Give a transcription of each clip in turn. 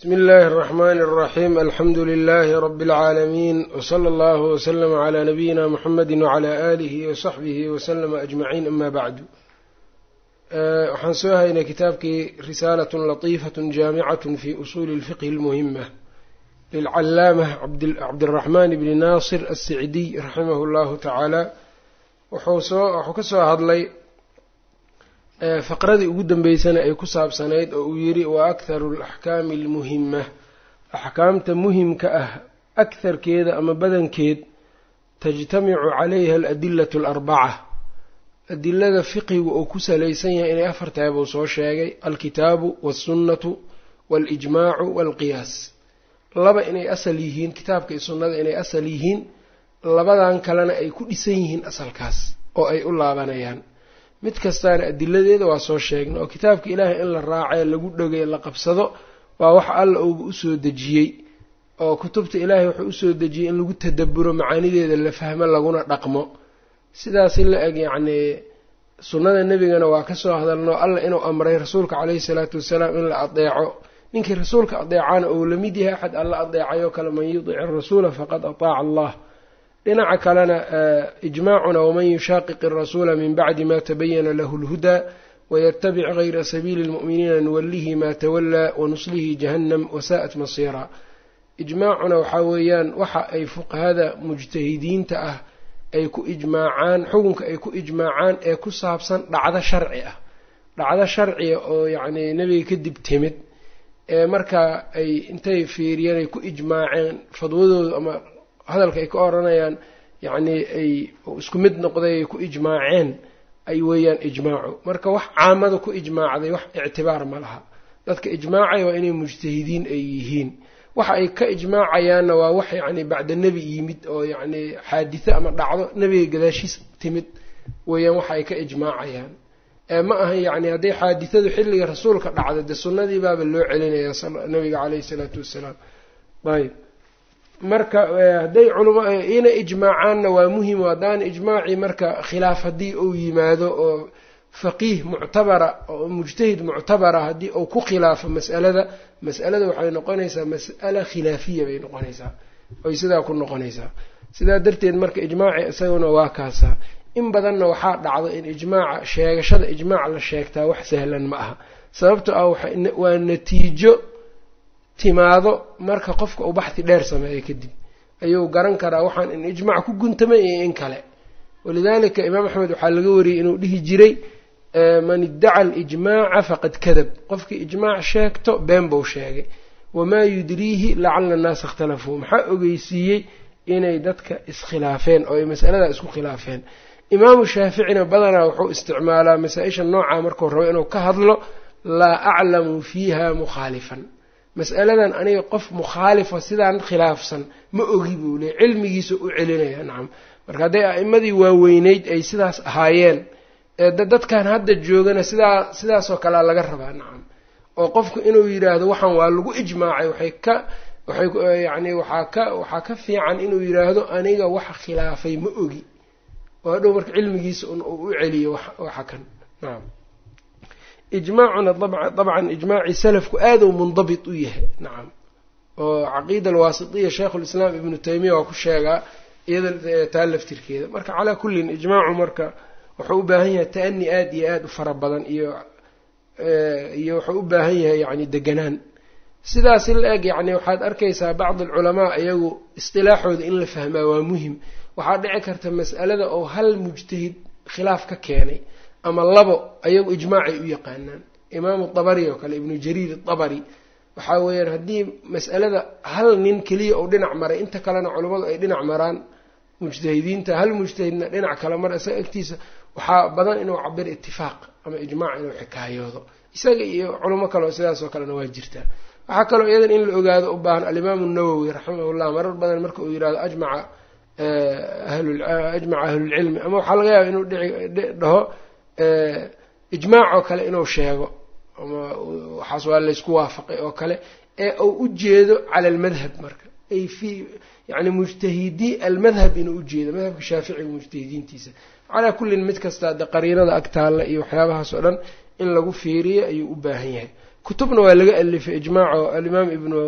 بسم الله الرحمن الرحيم الحمد لله رب العالمين وصلى الله وسلم على نبينا محمد وعلى آله وصحبه وسلم أجمعين أما بعد. waxaan soo haynay kitaabkii risaalatun latiifatun jaamicatun fi usuuli اlfiqhi اlmuhima lilcalaamah cabdiraxmaan bni naasir assicdiy raximahu llahu tacaala. wuxuu ka soo hadlay faqradii ugu dambeysana ay ku saabsanayd oo uu yidhi wa akharu alaxkaami almuhima, axkaamta muhimka ah akharkeeda ama badankeed tajtamicu calayha aladilatu alarbaca, adilada fiqigu uu ku salaysan yahay inay afar tahay buu soo sheegay: alkitaabu waalsunnatu waalijmaacu waalqiyaas. laba inay asal yihiin, kitaabka iyo sunnada inay asal yihiin, labadan kalena ay ku dhisan yihiin asalkaas oo ay u laabanayaan. mid kastaana adiladeeda waa soo sheegnay, oo kitaabka ilaahay in la raacee lagu dhogay la qabsado waa wax alla uuba usoo dejiyey, oo kutubta ilaahay wuxuu usoo dejiyey in lagu tadabburo macaanideeda la fahmo laguna dhaqmo. sidaas in la eg yacnii sunnada nebigana waa ka soo hadalno alla inuu amray rasuulka caleyhi salaatu wasalaam in la adeeco. ninkii rasuulka adeecaana uu la mid yahay axad alla adeecayoo kale, man yudici arasuula faqad ataaca allah. dhinaca kalena ijmaacuna waman yushaaqiqi arasuula min bacdi ma tabayana lahu lhudaa wayatabic gayra sabiili lmu'miniina nuwallihi ma tawallaa wanuslihi jahannam wasaa'at masiira. ijmaacuna waxaa weeyaan waxa ay fuqahada mujtahidiinta ah ay ku ijmaacaan, xukunka ay ku ijmaacaan ee ku saabsan dhacdo sharci ah, dhacdo sharciya oo yacnii nebiga kadib timid ee markaa ay intay fiiriyeen ay ku ijmaaceen fadwadooda ama hadalka ay ka oranayaan yacnii ay isku mid noqday ay ku ijmaaceen ay weeyaan ijmaacu. marka wax caamada ku ijmaacday wax ictibaar ma laha. dadka ijmaacaya waa inay mujtahidiin ay yihiin. waxa ay ka ijmaacayaanna waa wax yacni bacda nebi yimid oo yacnii xaaditho ama dhacdo nebiga gadaashiis timid weeyaan waxa ay ka ijmaacayaan. ma aha yacni hadday xaadithadu xilliga rasuulka dhacda dee sunnadii baaba loo celinayaa nabiga caleyhi salaatu wassalaam. ayb marka hadday culama ina ijmaacaanna waa muhim. haddaan ijmaacii marka khilaaf haddii uu yimaado oo faqiih muctabara oo mujtahid muctabara haddii uu ku khilaafo mas'alada waxay noqonaysaa mas'ala khilaafiya bay noqonaysaa, oy sidaa ku noqonaysaa. sidaa darteed marka ijmaaci isaguna waa kaasaa. in badanna waxaa dhacdo in ijmaaca sheegashada ijmaac la sheegtaa wax sahlan ma aha. sababto ah waa natiijo timaado marka qofka uu baxthi dheer sameeyo kadib ayuu garan karaa waxaan in ijmaac ku guntamay iyo in kale. walidaalika imaam axmed waxaa laga wariyey inuu dhihi jiray man iddaca alijmaaca faqad kadab, qofkii ijmaac sheegto been buu sheegay. wamaa yudriihi lacala annaasa ikhtalafuu, maxaa ogeysiiyey inay dadka iskhilaafeen oo ay mas'aladaa isku khilaafeen. imaamu shaaficina badanaa wuxuu isticmaalaa masaa-isha noocaa markuu rabo inuu ka hadlo laa aclamu fiiha mukhaalifan, mas'aladan aniga qof mukhaalifa sidaan khilaafsan ma ogi buu leey, cilmigiisa u celinaya. nacam, marka hadday a'immadii waaweyneyd ay sidaas ahaayeen dadkan hadda joogana sidaasoo kalea laga rabaa. nacam, oo qofku inuu yidhaahdo waxaan waa lagu ijmaacay waxaa ka fiican inuu yidhaahdo aniga waxa khilaafay ma ogi, oo hadhow marka cilmigiisa uu u celiyo waxa kan. nacam, ijmaacuna dabcan ijmaacii salafku aad uu mundabit u yahay. nacam, oo caqiida alwaasitiya sheikhulislaam ibnu taymiya waa ku sheegaa iyada taa laftirkeeda. marka calaa kullin ijmaacu marka wuxuu u baahan yahay ta'ani aad iyo aad u fara badan iyo wuxuu u baahan yahay yacni deganaan. sidaas in la eg yacni waxaad arkaysaa bacdi alculamaa iyagu istilaaxooda in la fahmaa waa muhim. waxaa dhici karta mas'alada oo hal mujtahid khilaaf ka keenay ama labo ayagu ijmaacay u yaqaanaan. imaamu dabari oo kale, ibnu jariir dabari, waxaa weeyaan haddii mas'alada hal nin keliya uu dhinac maray inta kalena culammadu ay dhinac maraan mujtahidiinta, hal mujtahidna dhinac kale mara, isaga agtiisa waxaa badan inuu cabir itifaaq ama ijmaac inuu xikaayoodo. isaga iyo culamo kale oo sidaas oo kalena waa jirtaa. waxaa kaloo iyadan in la ogaado u baahan alimaamu nawowi raximahullah marar badan marka uu yidhahdo ajmaca ahlulcilmi, ama waxaa laga yaaba inuu dhaho ijmaac oo kale inuu sheego ama waxaas waa laysku waafaqay oo kale, ee uu u jeedo cala almadhab marka ay fi yani mujtahidii almadhab inuu u jeedo madhabka shaaficiga mujtahidiintiisa. calaa kullin mid kasta de qariinada ag taalla iyo waxyaabahaas oo dhan in lagu fiiriyo ayuu u baahan yahay. kutubna waa laga alifay ijmaaco alimaam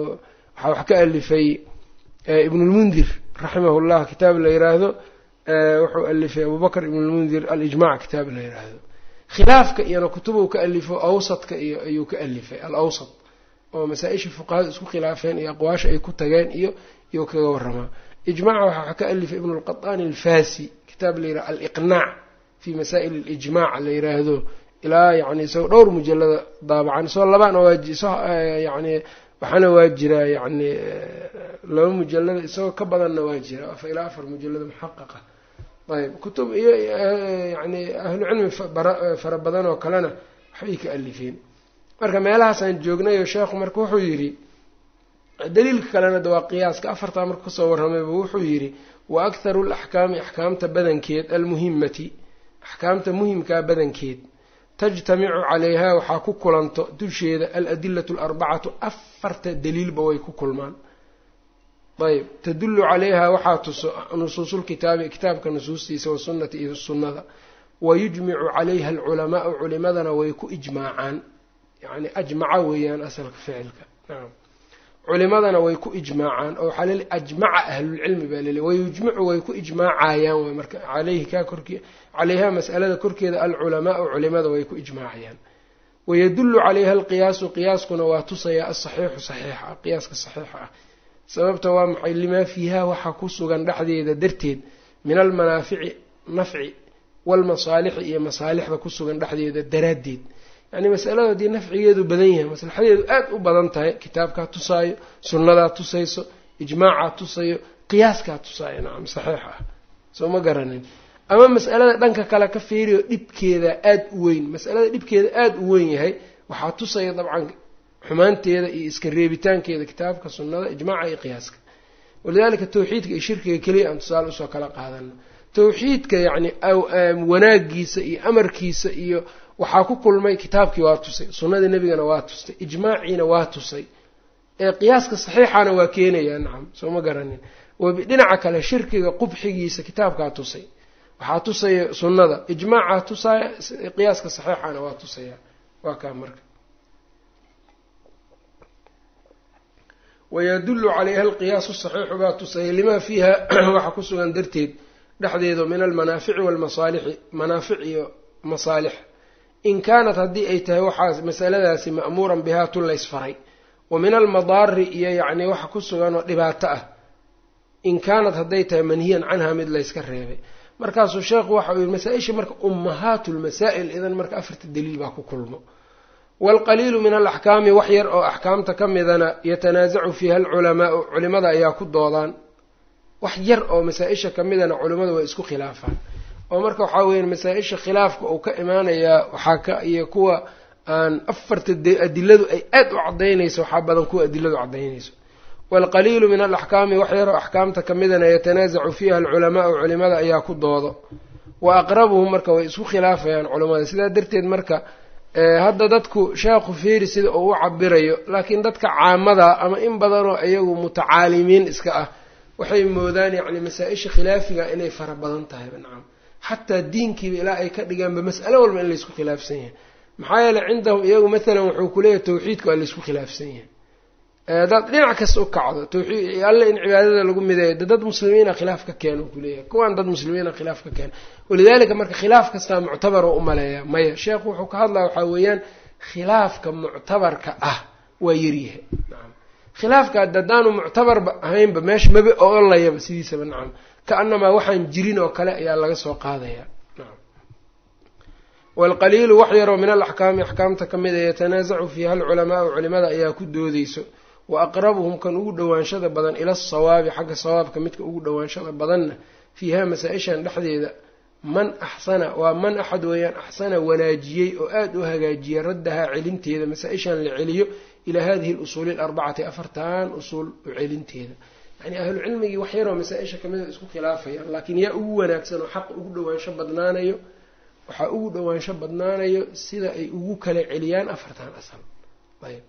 wax ka alifay ibn al-Mundhir rahimahullah kitaab la yiraahdo wuxuu alifay Abu Bakr ibn al-Mundhir al-ijma' kitaab la yiraahdo khilaafka iyo kutubu ka alifo awsadka iyo ayuu ka alifay al-awsat oo masaa'isha fuqaha isku khilaafeen iyo aqwaasha ay ku tageen iyo kaga warama ijmaaca waxa ka alifay ibn al-Qattan al-Fasi kitaab la yiraahdo al-Iqna' fi masaa'il al-ijma' la yiraahdo ilaa yani soo dhowr mujallada daabacan soo labaan waajiso yani waxana waa jira yani laba mujallada isoo ka badanna waa jira ilaa 4 mujallada muhaqqaqa طيب kutub iyo yani ahlu cilmi fara badan oo kalena waxay ka alifeen marka meelahaas aan joognay oo sheekhu marka wuxuu yiri daliilka kalena waa qiyaaska afarta marka soo warramay wuxuu yiri wa aktharu al-ahkam ahkamta badankeed al-muhimmati ahkamta muhimka badankeed tajtami'u 'alayha waxa ku kulanto dusheeda al-adillatu al-arba'atu afarta daliil way ku kulmaan طيب تدل عليها وحاتس نصوص الكتاب كتابك نصوصي والسنة إذا السنة ويجمع عليها العلماء علماءنا ويكو إجماعا يعني أجمع ويان أسألك فعلك نعم علماءنا ويكو إجماعا أو حلال أجمع أهل العلم بالله ويجمع ويكو إجماعا عليه كاكركي عليها مسألة كركي العلماء علماء ويكو إجماعا ويدل عليها القياس قياس كنواتوسيا الصحيح صحيحة قياس الصحيحة sababta waa maxay lima fiiha waxa ku sugan dhaxdeeda darteed min al manaafici nafci wal masalih iyo masalixda ku sugan dhaxdeeda daraadeed yani mas'aladii nafcigeedu badan yahay maslaxadeedu aad u badan tahay kitaabka tusaayo sunnada tusayso ijmaaca tusayo qiyaaska tusaayo naam saxiix ah soo ma garanin ama mas'alada dhanka kale ka fiiriyo dibkeeda aad u weyn mas'alada dibkeeda aad u weyn yahay waxa tusaya dabcan xumaanteeda iyo iska reebitaankeeda kitaabka sunnada ijmaaca iyo qiyaaska walidaalika tawxiidka iyo shirkiga kaliya aan tusaale usoo kala qaadano tawxiidka yani wanaagiisa iyo amarkiisa iyo waxaa ku kulmay kitaabkii waa tusay sunnada nebigana waa tustay ijmaaciina waa tusay qiyaaska saxiixana waa keenayaa nacam soo ma garanin dhinaca kale shirkiga qubxigiisa kitaabkaa tusay waxaa tusaya sunnada ijmaaca tusaya qiyaaska saxiixana waa tusaya waa kaa marka ويدل عليها القياس الصحيح باتوسي لما فيها وحكسوا درتيد دحديدو من المنافع والمصالح منافع ومصالح إن كانت هذه أي تهوحاز مسألة مأمورا بها تليس فري ومن المضار يعني وحكسوا لباتأه إن كانت هذه منهيا عنها مثل يسكرهبه مركز الشيخ وحوي المسائل مرك أمهات المسائل إذا مرك أفرت الدليل باكو كلمه والقليل من الأحكام وحير أو أحكام تكمذنا يتنازع فيها العلماء علماء أياكو الضوضان وحير أو مسائش كمذنا علماء ويسكو خلافا ومركو حاوين مسائش خلاف أو كإيمان يا وحاكا يكوا أن أفرت الدلة أي أدو عضينيس وحابا كو الدلة عضينيس والقليل من الأحكام وحير أو أحكام تكمذنا يتنازع فيها العلماء علماء أياكو الضوضان وأقربهم مركا ويسكو خلافا يعني علماء سيدا درتين مركا hadda dadku sheekhu fiiri sida uu cabirayo laakiin dadka caamada ama in badan oo iyagu mutacaalimiin iska ah waxay moodaan yani masaa'isha khilaafiga inay fara badan tahay banaan hatta diinkiiba ilaa ay ka dhigaan mas'alo walba in la isku khilaafsan yahay maxaa yeelay cindahum iyagu mesela wuxuu ku leeyahay tawxiidku waa la isku khilaafsan yahay dad dhinac kasta u kacdo tawxiid alla in cibaadada lagu mideeyo dad muslimiina khilaaf ka keeno ku leeyahay kuwan dad muslimiina khilaaf ka keeno walidaalika marka khilaaf kasta muctabar oo umaleeya maya sheekhu wuxuu ka hadlaa waxa weeyaan khilaafka muctabarka ah waa yariyahay naam khilaafka dadaanu muctabar ahaynba meesh mabe oo layaba sidiisaba naam ka annama waxaan jirin oo kale ayaa laga soo qaadaya naam والقليل وحير من الأحكام أحكام تكمل يتنازع فيها العلماء وعلماء أيا كدوديسو وأقربهم كان أقول دوانشة بدن إلى الصواب حق الصواب كمتك أقول دوانشة بدن فيها مسائشا لحديدة من أحسن ومن أحد ويان أحسن وناجيي وآد وهجاجي ردها علمتي هذا مسائشا لعليو إلى هذه الأصول الأربعة أفرتان أصول علمتي هذا يعني أهل العلم وحيروا مسائشا كمان اسمه خلافة يعني لكن يا أولا أحسن وحق أقول دوانشة بدنانيو waxa ugu dhawaansho badnaanayo sida ay ugu kala celiyaan afartan asal ayb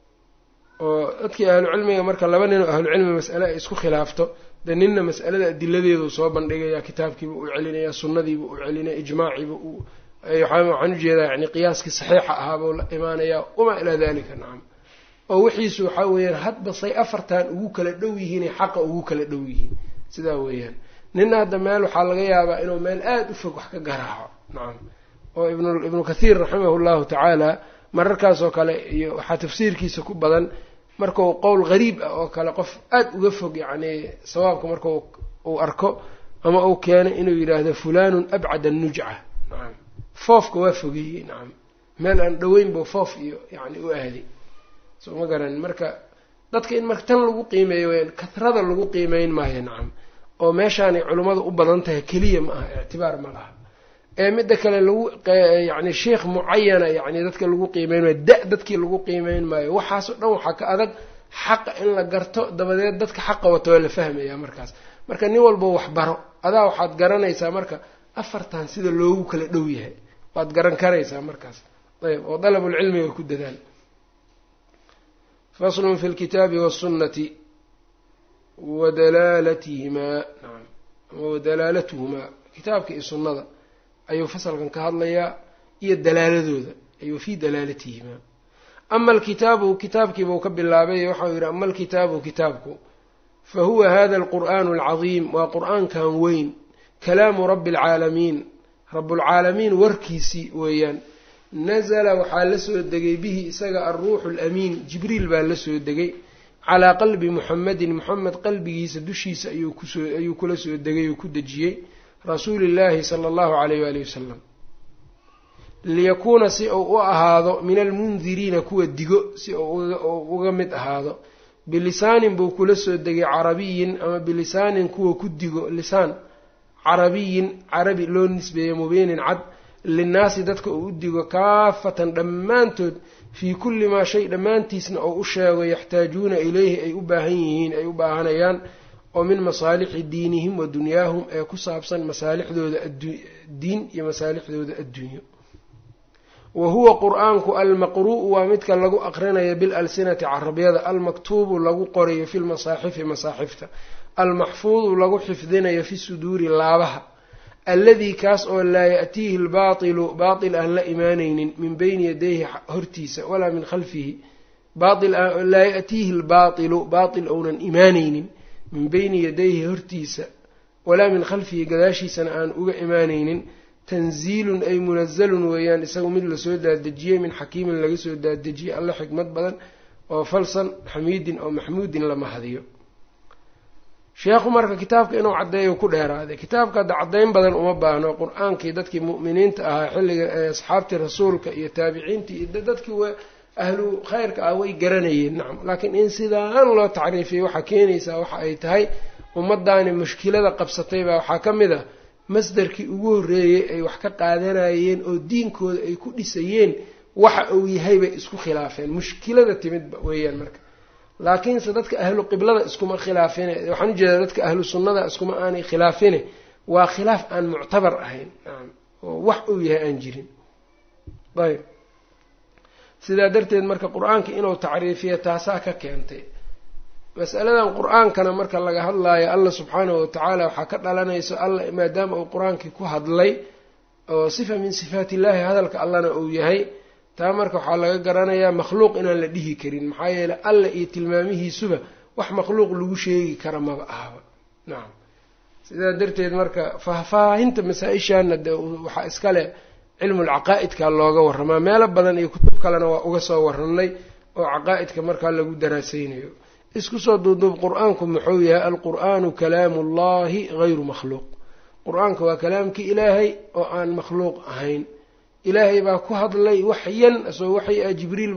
oo dadkii ahlu cilmiga marka laba nin oo ahlu cilmi mas'ala ay isku khilaafto danina mas'alada adiladeedu soo bandhigaya kitaabkiiba uu celinaya sunnadiiba uu celinaya ijmaaciiba uu waxaan ujeedaa yani qiyaaskii saxiixa ahaabuu la imaanayaa wamaa ilaa dalika nacam oo wixiisu waxaa weeyaan hadba say afartan ugu kala dhow yihiinay xaqa ugu kala dhow yihiin sidaa weeyaan nina hadda meel waxaa laga yaabaa inuu meel aada u fog wax ka garaaco nacam oo ibnu kathiir raximahu llahu tacaala mararkaas oo kale iyo waxaa tafsiirkiisa ku badan markau qowl gariib ah oo kale qof aada uga fog yacni sawaabka marka uu arko ama uu keeno inuu yidhaahdo fulanun abcad annujca nacam foofka waa fogeeyey nacam meel aan dhoweynba foof iyo yani u aaday soo ma garan marka dadka in marka tan lagu qiimeeyo wayaan kahrada lagu qiimeyn maayo nacam oo meeshaanay culimmada u badan tahay keliya ma aha ictibaar ma laha midda kale lagu yani sheikh mucayana yani dadka lagu qiimeyn maayo dadkii lagu qiimeyn maayo waxaasoo dhan waxaa ka adag xaqa in la garto dabadeed dadka xaqa wato waa la fahmaya markaas marka nin walba wax baro adaa waxaad garanaysaa marka afartan sida loogu kala dhow yahay waad garan karaysaa markaas ayb oo dalabulcilmiga ku dadaal faslun fi lkitaabi wasunnati wadalaalatihimaa naam wadalaalatuhumaa kitaabka iyo sunnada ayuu fasalkan ka hadlayaa iyo dalaaladooda ayuu fii dalaalatihimaa ama alkitaabu kitaabkiibuu ka bilaabay waxau yidhi ama alkitaabu kitaabku fa huwa hada alqur'aanu alcadiim waa qur'aankan weyn kalaamu rabbi alcaalamiin rabbulcaalamiin warkiisii weeyaan nazala waxaa la soo degay bihi isaga alruuxu alamiin jibriil baa la soo degay calaa qalbi muxamedin muxamed qalbigiisa dushiisa ayuu kula soo degay oo ku dejiyey rasuulillaahi sala allahu calayh waalihi wasalam liyakuuna si uu u ahaado min almundiriina kuwa digo si uu uga mid ahaado bilisaanin buu kula soo degay carabiyin ama bilisaanin kuwa ku digo lisaan carabiyin carabi loo nisbeeyo mubiinin cad linnaasi dadka uu u digo kaafatan dhammaantood fii kulli maa shay dhammaantiisna oo u sheego yaxtaajuuna ilayhi ay u baahan yihiin ay u baahanayaan oo min masaalixi diinihim wa dunyaahum ee ku saabsan masaalixdooda diin iyo masaalixdooda adduunyo wa huwa qur-aanku almaqru'u waa midka lagu aqrinayo bilalsinati carabyada almaktuubu lagu qorayo fi lmasaaxifi masaaxifta almaxfuudu lagu xifdinayo fi suduuri laabaha alladii kaas oo laa ya'tiihi albaatilu baatil aan la imaanaynin min bayni yadayhi hortiisa walaa min khalfihi laa ya'tiihi albaatilu baatil ounan imaanaynin min bayni yadayhi hortiisa walaa min khalfihi gadaashiisana aan uga imaanaynin tanziilun ay munazalun weeyaan isagu mid lasoo daadejiyey min xakiimin laga soo daadejiyey alla xikmad badan oo falsan xamiidin oo maxmuudin la mahadiyo sheekhu marka kitaabka inuu caddeeyo ku dheeraaday kitaabka hadda caddayn badan uma baahno qur-aankii dadkii mu'miniinta ahaa xilliga asxaabtii rasuulka iyo taabiciintii iyo dadkii ahlu khayrka ah way garanayeen nacam laakiin in sidaan loo tacriifiyey waxaa keenaysaa waxa ay tahay ummadaani mushkilada qabsatay baa waxaa ka mid ah masdarkii ugu horreeyey ay wax ka qaadanayeen oo diinkooda ay ku dhisayeen waxa uu yahay bay isku khilaafeen mushkilada timidba weeyaan marka laakiinse dadka ahlu qiblada iskuma khilaafine waxaan ujeedaa dadka ahlu sunnada iskuma aanay khilaafine waa khilaaf aan muctabar ahayn nacam oo wax uu yahay aan jirin ayb sidaa darteed marka qur-aanka inuu tacriifiyo taasaa ka keentay masaladan qur-aankana marka laga hadlaayo allah subxaanahu watacaala waxaa ka dhalanayso allah maadaama uu qur-aankii ku hadlay oo sifa min sifaat illaahi hadalka allana uu yahay taa marka waxaa laga garanayaa makhluuq inaan la dhihi karin maxaa yeeley alla iyo tilmaamihiisuba wax makhluuq lagu sheegi kara maba ahaba nacam sidaa darteed marka faahfaahinta masaa-ishaana de waxaa iskale cilmulcaqaa'idka looga warramaa meelo badan iyo kutub kalena waa uga soo warranay oo caqaa'idka markaa lagu daraasaynayo isku soo duuduub qur-aanku muxuu yahay alqur'aanu kalaamu ullahi hayru makhluuq qur-aanka waa kalaamkii ilaahay oo aan makhluuq ahayn ilaahay baa ku hadlay waxyan asoo waxay ah jibriil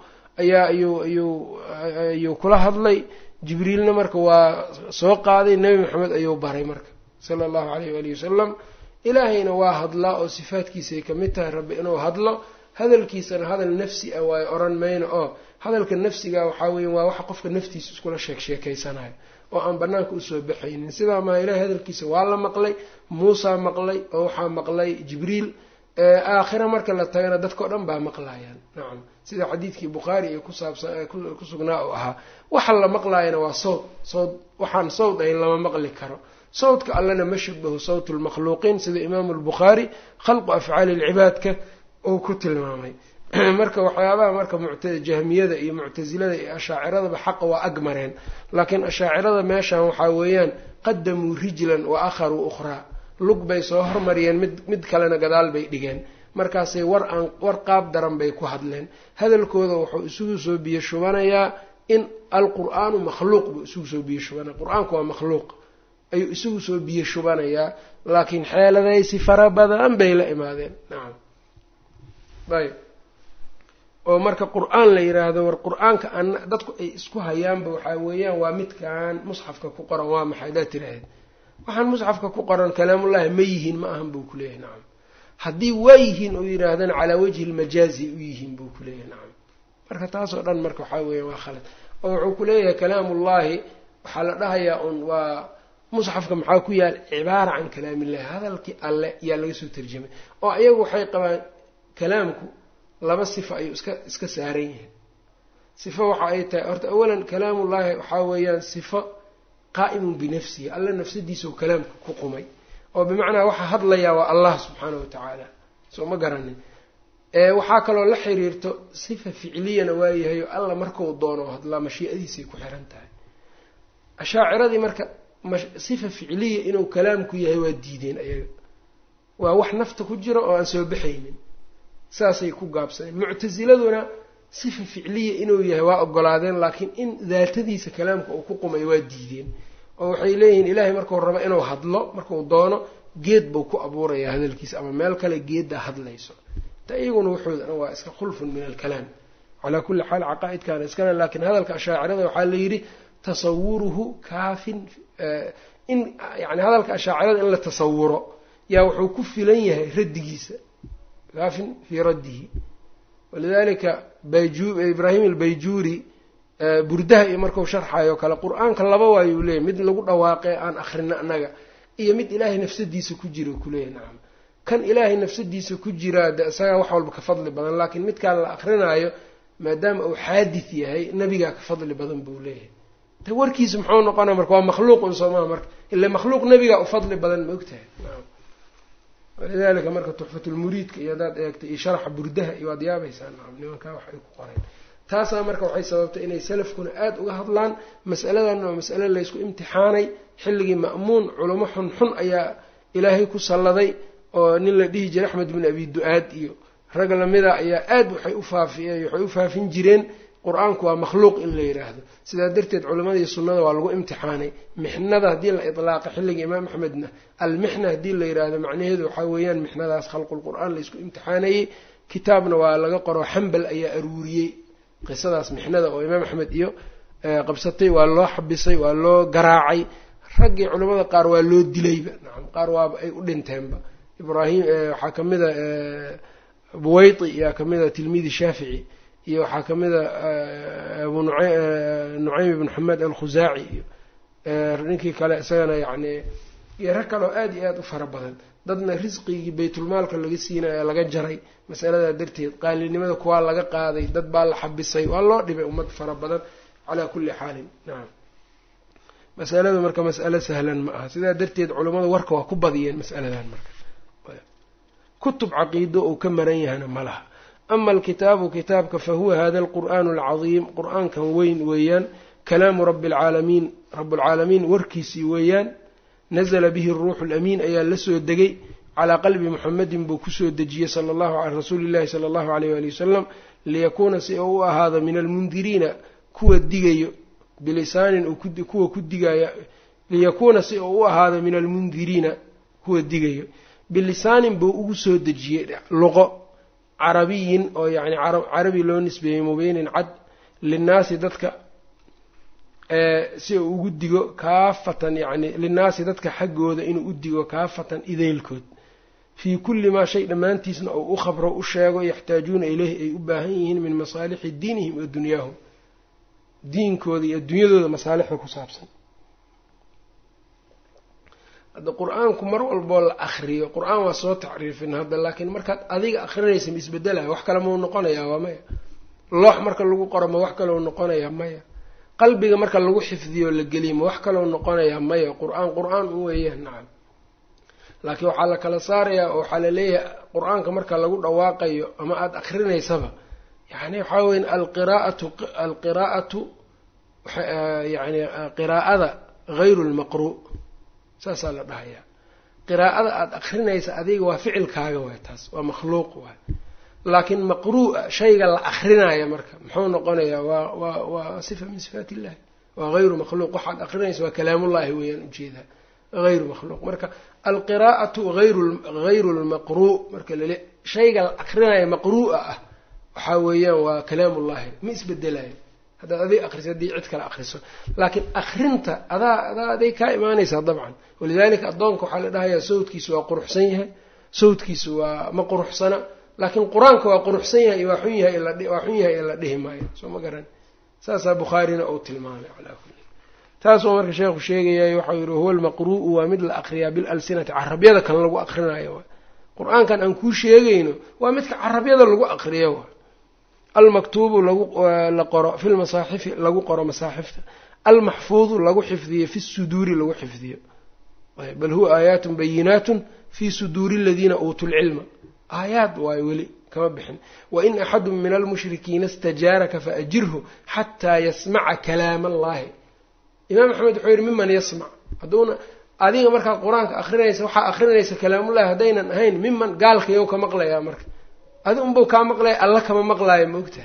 ayuu kula hadlay jibriilna marka waa soo qaaday nebi maxamed ayuu baray marka sala allahu calayh waalihi wasalam ilaahayna waa hadlaa oo sifaadkiisay ka mid tahay rabbi inuu hadlo hadalkiisana hadal nafsi ah waayo oran mayno oo hadalka nafsiga waxaa weya waa waxa qofka naftiisa iskula sheekeysanayo oo aan banaanka usoo baxaynin sidaa maa ilaahay hadalkiisa waa la maqlay muusaa maqlay oo waxaa maqlay jibriil aakhira marka la tagana dadkao dhan baa maqlayaan nacam sida xadiidkii bukhaari ee ku sugnaa oo ahaa waxa la maqlaayana waa sawd waxaan sawd ahayn lama maqli karo sawdka allana ma shabaho sawtu lmakhluuqiin sida imaamu albukhaari khalqu afcaali lcibaadka uu ku tilmaamay. marka waxyaabaha marka jahmiyada iyo muctasilada iyo ashaaciradaba xaqa waa ag mareen, laakiin ashaacirada meeshan waxaa weeyaan qadamuu rijlan wa akharuu ukhraa, lug bay soo hormariyeen mid kalena gadaal bay dhigeen, markaasay war qaab daran bay ku hadleen. hadalkooda wuxuu isugu soo biyo shubanayaa in alqur'aanu makhluuq buu isugu soo biyo shubanaya, qur-aanku waa makhluuq ayuu isugu soo biyo shubanayaa, laakiin xeeladaysi fara badan bay la imaadeen. nacam ayb oo marka qur-aan la yiraahdo, war qur-aanka dadku ay isku hayaanba waxaa weeyaan waa midkaan musxafka ku qoran waa maxay daa tiraahdeed, waxaan musxafka ku qoran kalaamullaahi ma yihiin ma ahan buu kuleeyahay. nacam haddii waa yihiin oo yidhaahdana calaa wajhi lmajaazi u yihiin buu kuleeyahay. nacam marka taasoo dhan marka waxaa weeya waa khalad. oo wuxuu kuleeyahay kalaamullaahi waxaa la dhahayaa un waa musxafka maxaa ku yaal cibaara can kalaamillahi, hadalkii alle yaa laga soo tarjamay. oo iyagu waxay qabaan kalaamku laba sifo ayuu iska saaran yahay. sifo waxa ay tahay horta awalan kalaamullaahi waxaa weeyaan sifo qaa'imun binafsihi, alla nafsadiisa oo kalaamka ku qumay, oo bimacnaa waxa hadlayaa waa allah subxaanahu watacaala, soo ma garanin. waxaa kaloo la xiriirto sifa ficliyana waayahay oo alla markau doono hadlaa mashii'adiisay ku xiran tahay. ashaaciradii marka sifa ficliya inuu kalaamku yahay waa diideen ayaga, waa wax nafta ku jiro oo aan soo baxaynin, saasay ku gaabsadeen. muctasiladuna sifa ficliya inuu yahay waa ogolaadeen, laakiin in daatadiisa kalaamka uu ku qumay waa diideen. oo waxay leeyihiin ilaahay markuu rabo inuu hadlo, markuu doono geed buu ku abuurayaa hadalkiisa, ama meel kale geedda hadlayso. ta iyaguna wuxuudana waa iska khulfun min alkalaam. calaa kulli xaal caqaa'idkaana iskale, laakiin hadalka ashaacirada waxaa la yidhi tasawuruhu kaafin, in yani hadalka ashaacirada in la tasawuro yaa wuxuu ku filan yahay raddigiisa, kaafin fii raddihi. walidalika ibraahim albayjuuri burdaha iyo marku sharxayo kale qur-aanka laba waayuu leeyahy, mid lagu dhawaaqee aan akhrino annaga iyo mid ilaahay nafsadiisa ku jiro kuleeyahy. nacam kan ilaahay nafsadiisa ku jiraa de isagaa wax walba ka fadli badan, laakiin midkaan la akrinaayo maadaama uu xaadith yahay nebigaa ka fadli badan buu leeyahay. ta warkiisa muxuu noqonaya marka waa makhluuq un soomaa, marka ila makhluuq nebigaa u fadli badan ma ogtahay. walidalika marka tuxfatulmuriidka iyo haddaad eegtay iyo sharaxa burdaha iyo waad yaabaysaa. nacam nimankaa wax ay ku qoreen, taasaa marka waxay sababtay inay salafkuna aada uga hadlaan masaladan. waa masale laysku imtixaanay xilligii ma'muun, culamo xunxun ayaa ilaahay ku salladay, oo nin la dhihi jiray axmed bin abi du-aad iyo rag lamida ayaa aada waxay u faafin jireen qur-aanku waa makhluuq in la yidhaahdo. sidaa darteed culamada iyo sunnada waa lagu imtixaanay. mixnada haddii la iطlaaqa xilliga imaam axmedna almixna haddii la yidhaahdo macnaheedu waxaa weeyaan mixnadaas khalqulqur'aan laysku imtixaanayey. kitaabna waa laga qoro, xambal ayaa aruuriyey qisadaas mixnada oo imaam axmed iyo qabsatay, waa loo xabisay, waa loo garaacay. raggii culamada qaar waa loo dilayba. nacam qaar waaba ay u dhinteenba. ibraahim waxaa kamida buwayti yaa kamida tilmiidi shaafici, iyo waxaa kamida abu nucaym ibn xamed alkhusaaci iyo ninkii kale isagana yani iyo rag kaleo aada iyo aada u fara badan. dadna risqigii baytulmaalka laga siinaya laga jaray masaladaa darteed, qaalinimada kuwaa laga qaaday, dad baa la xabisay, waa loo dhibay ummad fara badan. calaa kulli xaalin nacam masaladu marka mas'alo sahlan ma aha. sidaa darteed culammadu warka waa ku badiyeen mas'aladan. marka kutub caqiido uu ka maran yahana ma laha. ama alkitaabu kitaabka fahuwa hada alqur'aanu alcadiim, qur'aankan weyn weeyaan, kalaamu rabbi alcaalamiin, rabbulcaalamiin warkiisii weeyaan. nazla bihi aruuxu alamiin ayaa la soo degay calaa qalbi muxamedin buu kusoo dejiyey rasuulillahi sala allahu alayh wali wasalam, liyakuuna si uu u ahaado min almundiriina kuwa digayo bilisaanin kuwa ku digaya, liyakuuna si uu u ahaado min almundiriina kuwa digayo bilisaanin buu ugu soo dejiyey luqo carabiyin oo yani carabi loo nisbeeyey mubiinin cad, linnaasi dadka si uu ugu digo kaafatan, yani linnaasi dadka xaggooda inuu u digo kaafatan idaylkood, fii kulli maa shay dhammaantiisna uu u khabro u sheego, yaxtaajuuna ileyhi ay u baahan yihiin min masaalixi diinihim wa dunyaahum, diinkooda iyo adduunyadooda masaalixda ku saabsan. hadda qur-aanku mar walboo la akriyo, qur-aan waa soo tacriifin hadda, laakiin markaad adiga akrinaysa ma isbedelayo, wax kale mau noqonayaa waa maya. loox marka lagu qoro ma wax kale u noqonayaa maya. qalbiga marka lagu xifdiyo la geliyo ma wax kaloo noqonaya maya qur-aan u weeyaan nacam laakiin waxaa la kala saarayaa oo waxaa la leeyahay qur-aanka marka lagu dhawaaqayo ama aada akrinaysaba yani waxaa weya alqiraa'atu yani qiraa'ada hayru lmaqru' saasaa la dhahayaa qiraa'ada aada akrinaysa adiga waa ficilkaaga waay taas waa makhluuq waay laakiin maqru'a shayga la akrinaya marka muxuu noqonayaa waa sifa min sifaat illahi waa hayru makhluuq waxaad akrinaysa waa kalaamullahi weeyaan ujeedaa hayru makhluuq marka alqiraa'atu hayru lmaqru' marka lale shayga la akrinaya maqru'a ah waxaa weeyaan waa kalaamullahi ma isbedelayo haddaad adig akriso haddii cid kale akriso laakiin akrinta aday kaa imaanaysaa dabcan walidalika addoonka waxaa la dhahayaa sawdkiisu waa quruxsan yahay sawdkiisu waa ma quruxsana laakiin qur-aanka waa quruxsan yahay waa xun yahay ee la dhihi maayo soo ma garan saasaa bukhaarina uu tilmaamay calaa kulli taasoo marka sheekhu sheegayay waxau yihi huwa almaqru'u waa mid la akriyaa bilalsinati carabyada kan lagu akrinayo qur-aankan aan kuu sheegayno waa midka carabyada lagu akriyo almaktuubu la qoro fi lmasaaxifi lagu qoro masaaxifta almaxfuudu lagu xifdiyo fi suduuri lagu xifdiyo bal huwa aayaatun bayinaatun fi suduuri aladiina uutuu lcilma aayaad waayo weli kama bixin wain axadu min almushrikiina istajaaraka faajirhu xataa yasmaca kalaam allahi imaam axmed wuxuu yihi miman yasmac haduuna adiga markaad qur-aanka akrinaysa waxaa akrinaysa kalaamullahi haddaynan ahayn miman gaalkayow ka maqlayaa marka adi unbau kaa maqlaya alla kama maqlaayo ma ogtahay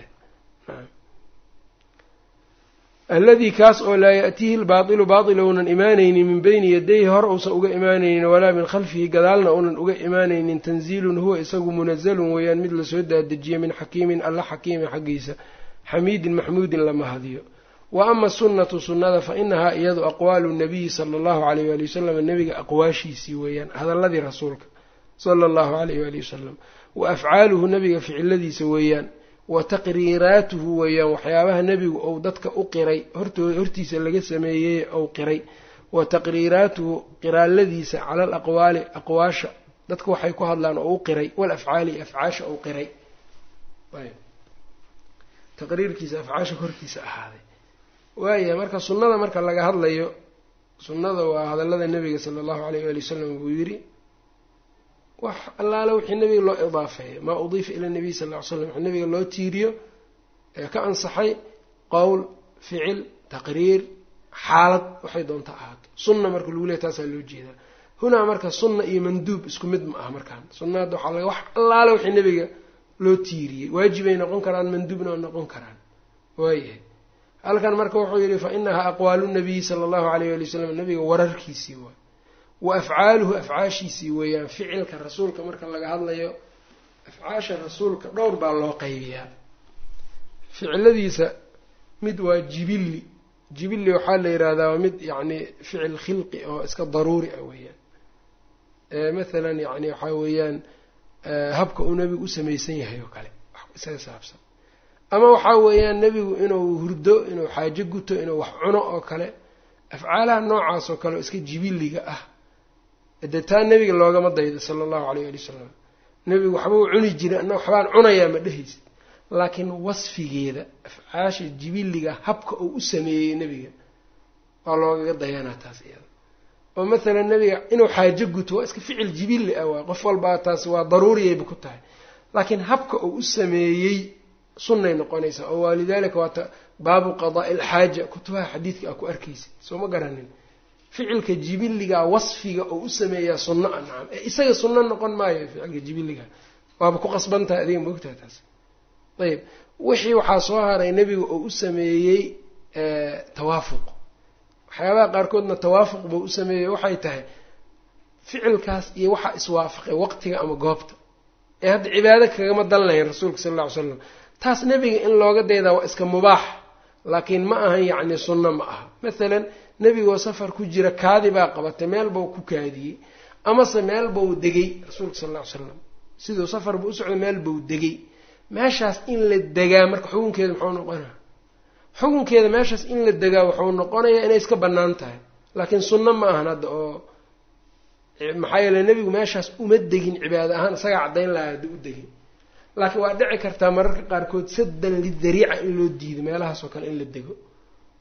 alladii kaas oo laa ya'tiihi lbaatilu baatil ounan imaanaynin min bayni yadayhi hor uusan uga imaanaynin walaa min khalfihi gadaalna uunan uga imaanaynin tanziilun huwa isagu munazalun weeyaan mid lasoo daadejiyay min xakiimin alla xakiimin xaggiisa xamiidin maxmuudin la mahadiyo wa ama sunnatu sunnada fa inahaa iyadu aqwaalu nabiyi sala allahu alayh waali wasalam nebiga aqwaashiisii weeyaan hadalladii rasuulka sala allahu alayh waali wasalam wa afcaaluhu nebiga ficiladiisa weeyaan wa taqriiraatuhu weeyaan waxyaabaha nebigu ou dadka u qiray hortiisa laga sameeyey ou qiray wa taqriiraatuhu qiraaladiisa cala alaqwaali aqwaasha dadka waxay ku hadlaan oo u qiray walafcaali afcaasha ou qiray taqriirkiisa afcaasha hortiisa ahaaday waaya marka sunnada marka laga hadlayo sunnada waa hadallada nebiga sala allahu alayh waali wasalam buu yidhi wax allaale wixii nabiga loo idaafeeyo maa udiifa ila nabiy sal ll ly slam wixii nabiga loo tiiriyo ee ka ansaxay qowl ficil taqriir xaalad waxay doonta ahaato sunna marka lagu leehay taasaa loo jeedaa hunaa marka sunna iyo manduub isku mid ma aha markaan sunna hadda waxaa laga wax allaale wixii nabiga loo tiiriyey waajibay noqon karaan manduubna waa noqon karaan waayahay halkan marka wuxuu yidhi fa inahaa aqwaalu nabiyi sala allahu alayh ali wasalam nabiga wararkiisii waay wa afcaaluhu afcaashiisii weeyaan ficilka rasuulka marka laga hadlayo afcaasha rasuulka dhowr baa loo qaybiyaa ficiladiisa mid waa jibilli waxaa la yidhaahdaa waa mid yacni ficil khilqi oo iska daruuri ah weeyaan mathalan yani waxaa weeyaan habka uu nebigu u samaysan yahay oo kale isaga saabsan ama waxaa weeyaan nebigu inuu hurdo inuu xaajo guto inuu wax cuno oo kale afcaalaha noocaas oo kale oo iska jibiliga ah dee taa nebiga loogama daydo sala allahu alayh ali wasalam nebigu waxbuu cuni jiray anna waxbaan cunayaa ma dhehaysid laakiin wasfigeeda afcaasha jibiliga habka uu u sameeyey nebiga waa loogaga dayanaa taas iyada oo mathalan nebiga inuu xaajo guto waa iska ficil jibili ah waa qof walbaa taas waa daruuriyayba ku tahay laakiin habka uu u sameeyey sunnay noqonaysaa oo walidaalika waata baabu qadaa'i alxaaja kutubaha xadiidka a ku arkaysid soo ma garanin ficilka jibiliga wasfiga oo u sameeyaa sunno a nacam ee isaga sunno noqon maayo ficilka jibiliga waaba ku qasbantahay adiga maogtaha taas ayib wixii waxaa soo haray nebiga oo u sameeyey tawaafuq waxyaabaha qaarkoodna tawaafuq buu u sameeyey waxay tahay ficilkaas iyo waxaa iswaafaqay waqtiga ama goobta ee hadda cibaado kagama dan lahayn rasuulka sala alla ly slam taas nebiga in looga daydaa waa iska mubaax laakiin ma ahan yacni sunno ma aha mathalan nebigoo safar ku jira kaadi baa qabatay meel bau ku kaadiyey amase meel bau degay rasuulka sala alla ly slam siduu safar buu u socday meel bau degay meeshaas in la degaa marka xukunkeeda muxuu noqonaya xukunkeeda meeshaas in la degaa wuxuu noqonayaa inay iska bannaan tahay laakiin sunno ma ahan hadda oo maxaa yeele nebigu meeshaas uma degin cibaado ahaan isagaa caddayn lahaa hadda u degin laakiin waa dhici kartaa mararka qaarkood saddan lidariica in loo diido meelahaasoo kale in la dego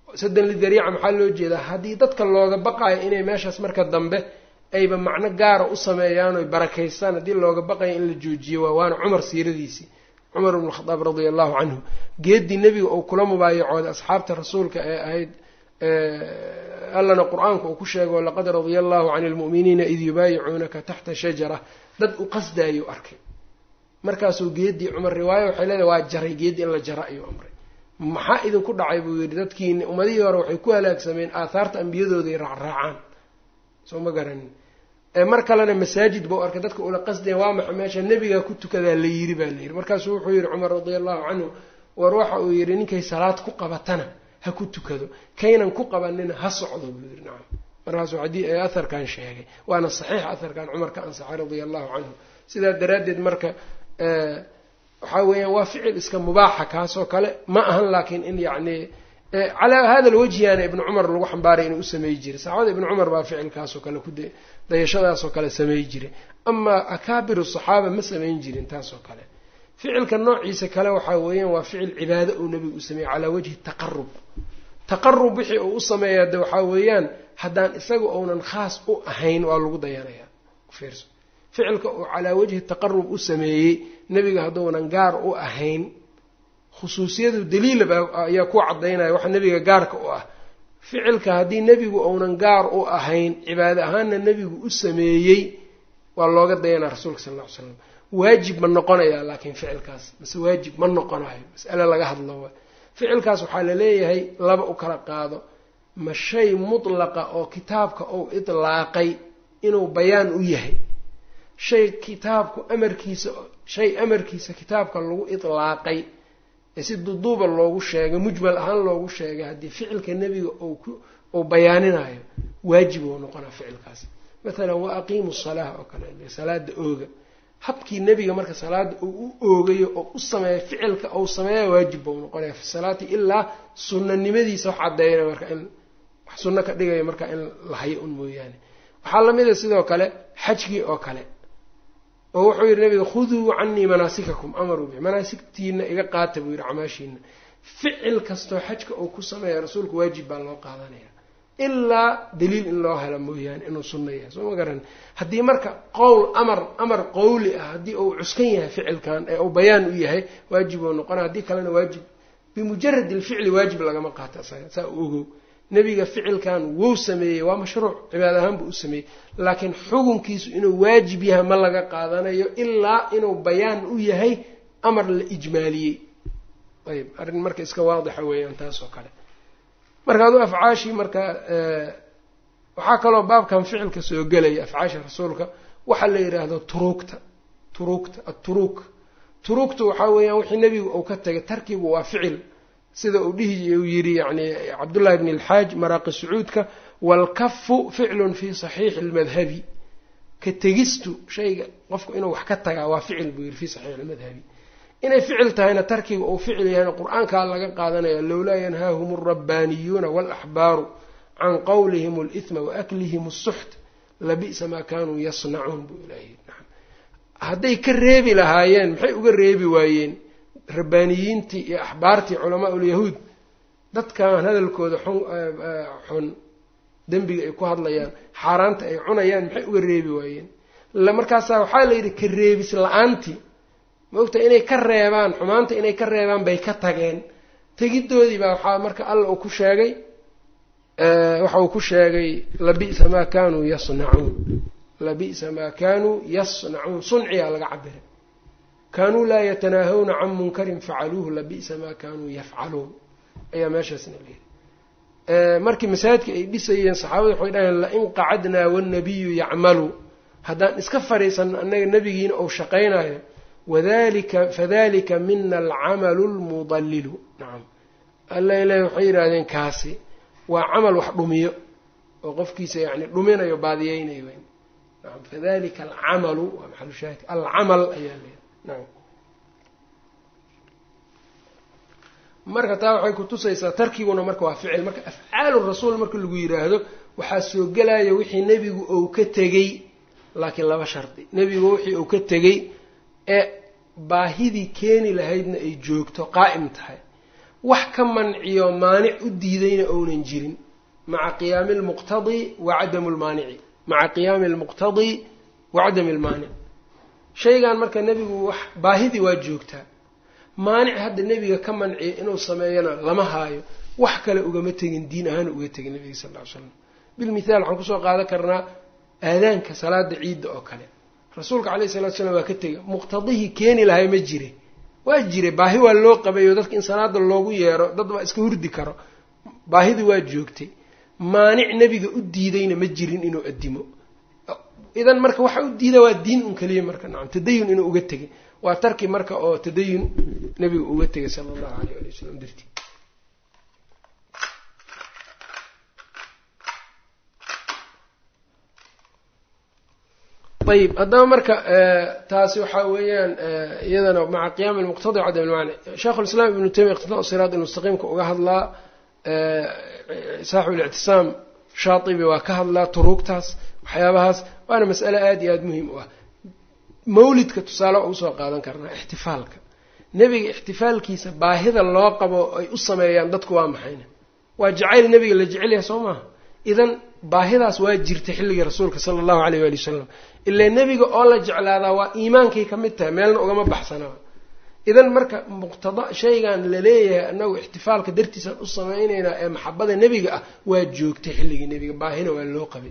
sadan lidariica maxaa loo jeedaa haddii dadka looga baqayo inay meeshaas marka dambe ayba macno gaara u sameeyaan oy barakaystaan haddii looga baqayo in la joojiyo waana cumar siiradiisii cumar ibn khadaab radia allahu canhu geeddii nebiga uu kula mubaayacooday asxaabta rasuulka ee ahayd allana qur-aanka uu ku sheego laqad radia allahu cani lmu'miniina id yubaayicuunaka taxta shajara dad u qasdaayuu arkay markaasuu geeddii cumar riwaayo waxay leedahay waa jaray geeddii in la jara ayuu amray maxaa idinku dhacay buu yidhi dadkiini ummadihii hore waxay ku halaagsameen aathaarta ambiyadooday raacraacaan soo ma garanin mar kalena masaajid bau arkay dadka ula qasdayan waa maxa meesha nebigaa ku tukadaa la yiri baa la yidhi markaasuu wuxuu yidhi cumar radia allahu canhu war waxa uu yidhi ninkay salaad ku qabatana ha ku tukado kaynan ku qabanina ha socdo buu yidhi nacam markaasuu aharkan sheegay waana saxiix aharkan cumar ka ansaxay radia allahu canhu sidaa daraaddeed marka waxaa weeyaan waa ficil iska mubaaxa kaasoo kale ma ahan laakiin in yacni calaa hada alwajhiana ibnu cumar lagu xambaaray inuu u sameey jiray saxaabada ibnu cumar baa ficilkaasoo kale dayashadaasoo kale sameey jiray amaa akaabiru saxaaba ma samayn jirin taasoo kale ficilka noociisa kale waxaa weeyaan waa ficil cibaado uu nebigu u sameeyey calaa wajhi taqarub wixii uu u sameeyaa de waxaa weeyaan haddaan isaga ounan khaas u ahayn waa lagu dayanayaa fiirso ficilka uu calaa wajhi taqarub u sameeyey nebiga hadduunan gaar u ahayn khusuusiyadu daliilaba ayaa ku caddaynaya waxa nebiga gaarka u ah ficilka haddii nebigu ounan gaar u ahayn cibaado ahaanna nebigu u sameeyey waa looga dayanaa rasuulka sal alla ly slam waajib ma noqonayaa laakiin ficilkaas mase waajib ma noqonayo mas'ale laga hadlo wa ficilkaas waxaa la leeyahay laba u kala qaado ma shay mutlaqa oo kitaabka ou itlaaqay inuu bayaan u yahay shay amarkiisa kitaabka lagu itlaaqay ee si duduuba loogu sheegay mujmal ahaan loogu sheegay haddii ficilka nebiga uu bayaaninayo waajib uu noqonaa ficilkaas mathalan wa aqiimu salaah oo kale salaada ooga habkii nebiga marka salaada uu u oogayo oo u sameeya ficilka uu sameeya waajib buu noqonaya fi salaati ilaa sunnanimadiisa wax caddeeyana marka in wax sunno ka dhigaya marka in la hayo un mooyaane waxaa lamida sidoo kale xajkii oo kale oo wuxuu yidhi nabiga khuduu canii manaasikakum amaruu bi manaasigtiina iga qaata buu yidhi camaashiina ficil kastoo xajka uu ku sameeya rasuulku waajib baa loo qaadanaya ilaa daliil in loo helo mooyaane inuu sunno yahay soo ma garan haddii marka amar qowli ah haddii uu cuskan yahay ficilkan ee uu bayaan u yahay waajib uu noqona haddii kalena waajib bimujarad ilficli waajib lagama qaato isaga saa u ogow nebiga ficilkan wou sameeyey waa mashruuc cibaad ahaan buu u sameeyey laakiin xukunkiisu inuu waajib yahay ma laga qaadanayo ilaa inuu bayaan u yahay amar la ijmaaliyey ayb arrin marka iska waadixa weeyaan taas oo kale marka aduu afcaashii marka waxaa kaloo baabkan ficilka soo gelaya afcaasha rasuulka waxaa la yidhaahdo turuugta waxaa weeyaan wixii nebigu uu ka tegay tarkigu waa ficil sida uu yidhi yani cabdullahi bn alxaaj maraaqi sacuudka waalkafu ficlun fi saxiixi lmadhabi ka tegistu shayga qofku inuu wax ka tagaa waa ficil buu yidhi fi saxiixi lmadhabi inay ficil tahayna tarkiga uu ficil yahayna qur-aankaa laga qaadanaya lowlaa yanhaahum alrabbaaniyuuna waalaxbaaru can qawlihim alithma waaklihim asuxt labi'sa maa kaanuu yasnacuun buu ilaahi hadday ka reebi lahaayeen maxay uga reebi waayeen rabbaaniyiintii iyo axbaartii culamaa ulyahuud dadkan hadalkooda xun dembiga ay ku hadlayaan xaaraanta ay cunayaan maxay uga reebi waayeen markaasaa waxaa la yidhi ka reebis la-aantii ma ogta inay ka reebaan xumaanta inay ka reebaan bay ka tageen tegiddoodii baa waxaa marka alla uu ku sheegay waxa uu ku sheegay labi'sa maa kaanuu yasnacuun sunciyaa laga cabiray kaanuu laa yatanaahawna can munkarin facaluuhu labi'sa maa kaanuu yafcaluun ayaa meeshaasna layidhi markii masaajidka ay dhisayeen saxaabada waxay dhaheen lain qacadnaa wannabiyu yacmalu haddaan iska fadhiisanno annaga nebigiina ou shaqaynayo fadalika mina alcamalu lmudallilu nacam alla ilahi waxay yidhaahdeen kaasi waa camal wax dhumiyo oo qofkiisa yani dhuminayo baadiyeynayo nacam fadalika alcamalu waa maxalu shaahid alcamal ayaa leeyahay nacam marka taa waxay kutusaysaa tarkiguna marka waa ficil marka afcaalu rasuul marka lagu yidhaahdo waxaa soo gelaya wixii nebigu ou ka tegey laakiin laba shardi nebigu wixii uu ka tegey ee baahidii keeni lahaydna ay joogto qaa'im tahay wax ka manciyo maanic u diidayna ounan jirin maca qiyaami almuqtadi wa cadamu lmaanici maca qiyaami almuqtadi wa cadami almaanic shaygan marka nebigu wax baahidii waa joogtaa maanic hadda nebiga ka manciya inuu sameeyana lama haayo wax kale ugama tegin diin ahaan uga tegin nebiga sal ll ly slam bilmithaal waxaan kusoo qaadan karnaa aadaanka salaada ciidda oo kale rasuulka calayhi salatu slam waa ka tega muqtadihii keeni lahay ma jire waa jire baahi waa loo qabayo dadka in salaada loogu yeero dad waa iska hurdi karo baahidii waa joogtay maanic nebiga u diidayna ma jirin inuu addimo idan marka waxa u diida waa diin un keliya marka nacam tadayun inuu uga tegay waa tarki marka oo tadayun nebiga uga tegay sala allahu alayh ali wasalam dartii ayib haddaba marka taasi waxaa weeyaan iyadana maca qiyaami almuqtadi cadam ilmaanic sheikhu lislaam ibnu taymiya iqtidaa siraat almustaqiimka uga hadlaa saaxibu lictisaam shaatibi waa ka hadlaa turuugtaas waxyaabahaas waana mas'ale aada iyo aada muhiim u ah mawlidka tusaale waa usoo qaadan karnaa ixtifaalka nebiga ixtifaalkiisa baahida loo qabo ay u sameeyaan dadku waa maxayna waa jacayl nebiga la jecel yahay soo maaha idan baahidaas waa jirtay xilligii rasuulka sala allahu alayh waali wasalam ilaa nebiga oo la jeclaadaa waa iimaankay ka mid tahay meelna ugama baxsanaba idan marka muqtada shaygan laleeyahay anagu ixtifaalka dartiisaan u samaynaynaa ee maxabada nebiga ah waa joogtay xilligii nebiga baahina waa loo qabay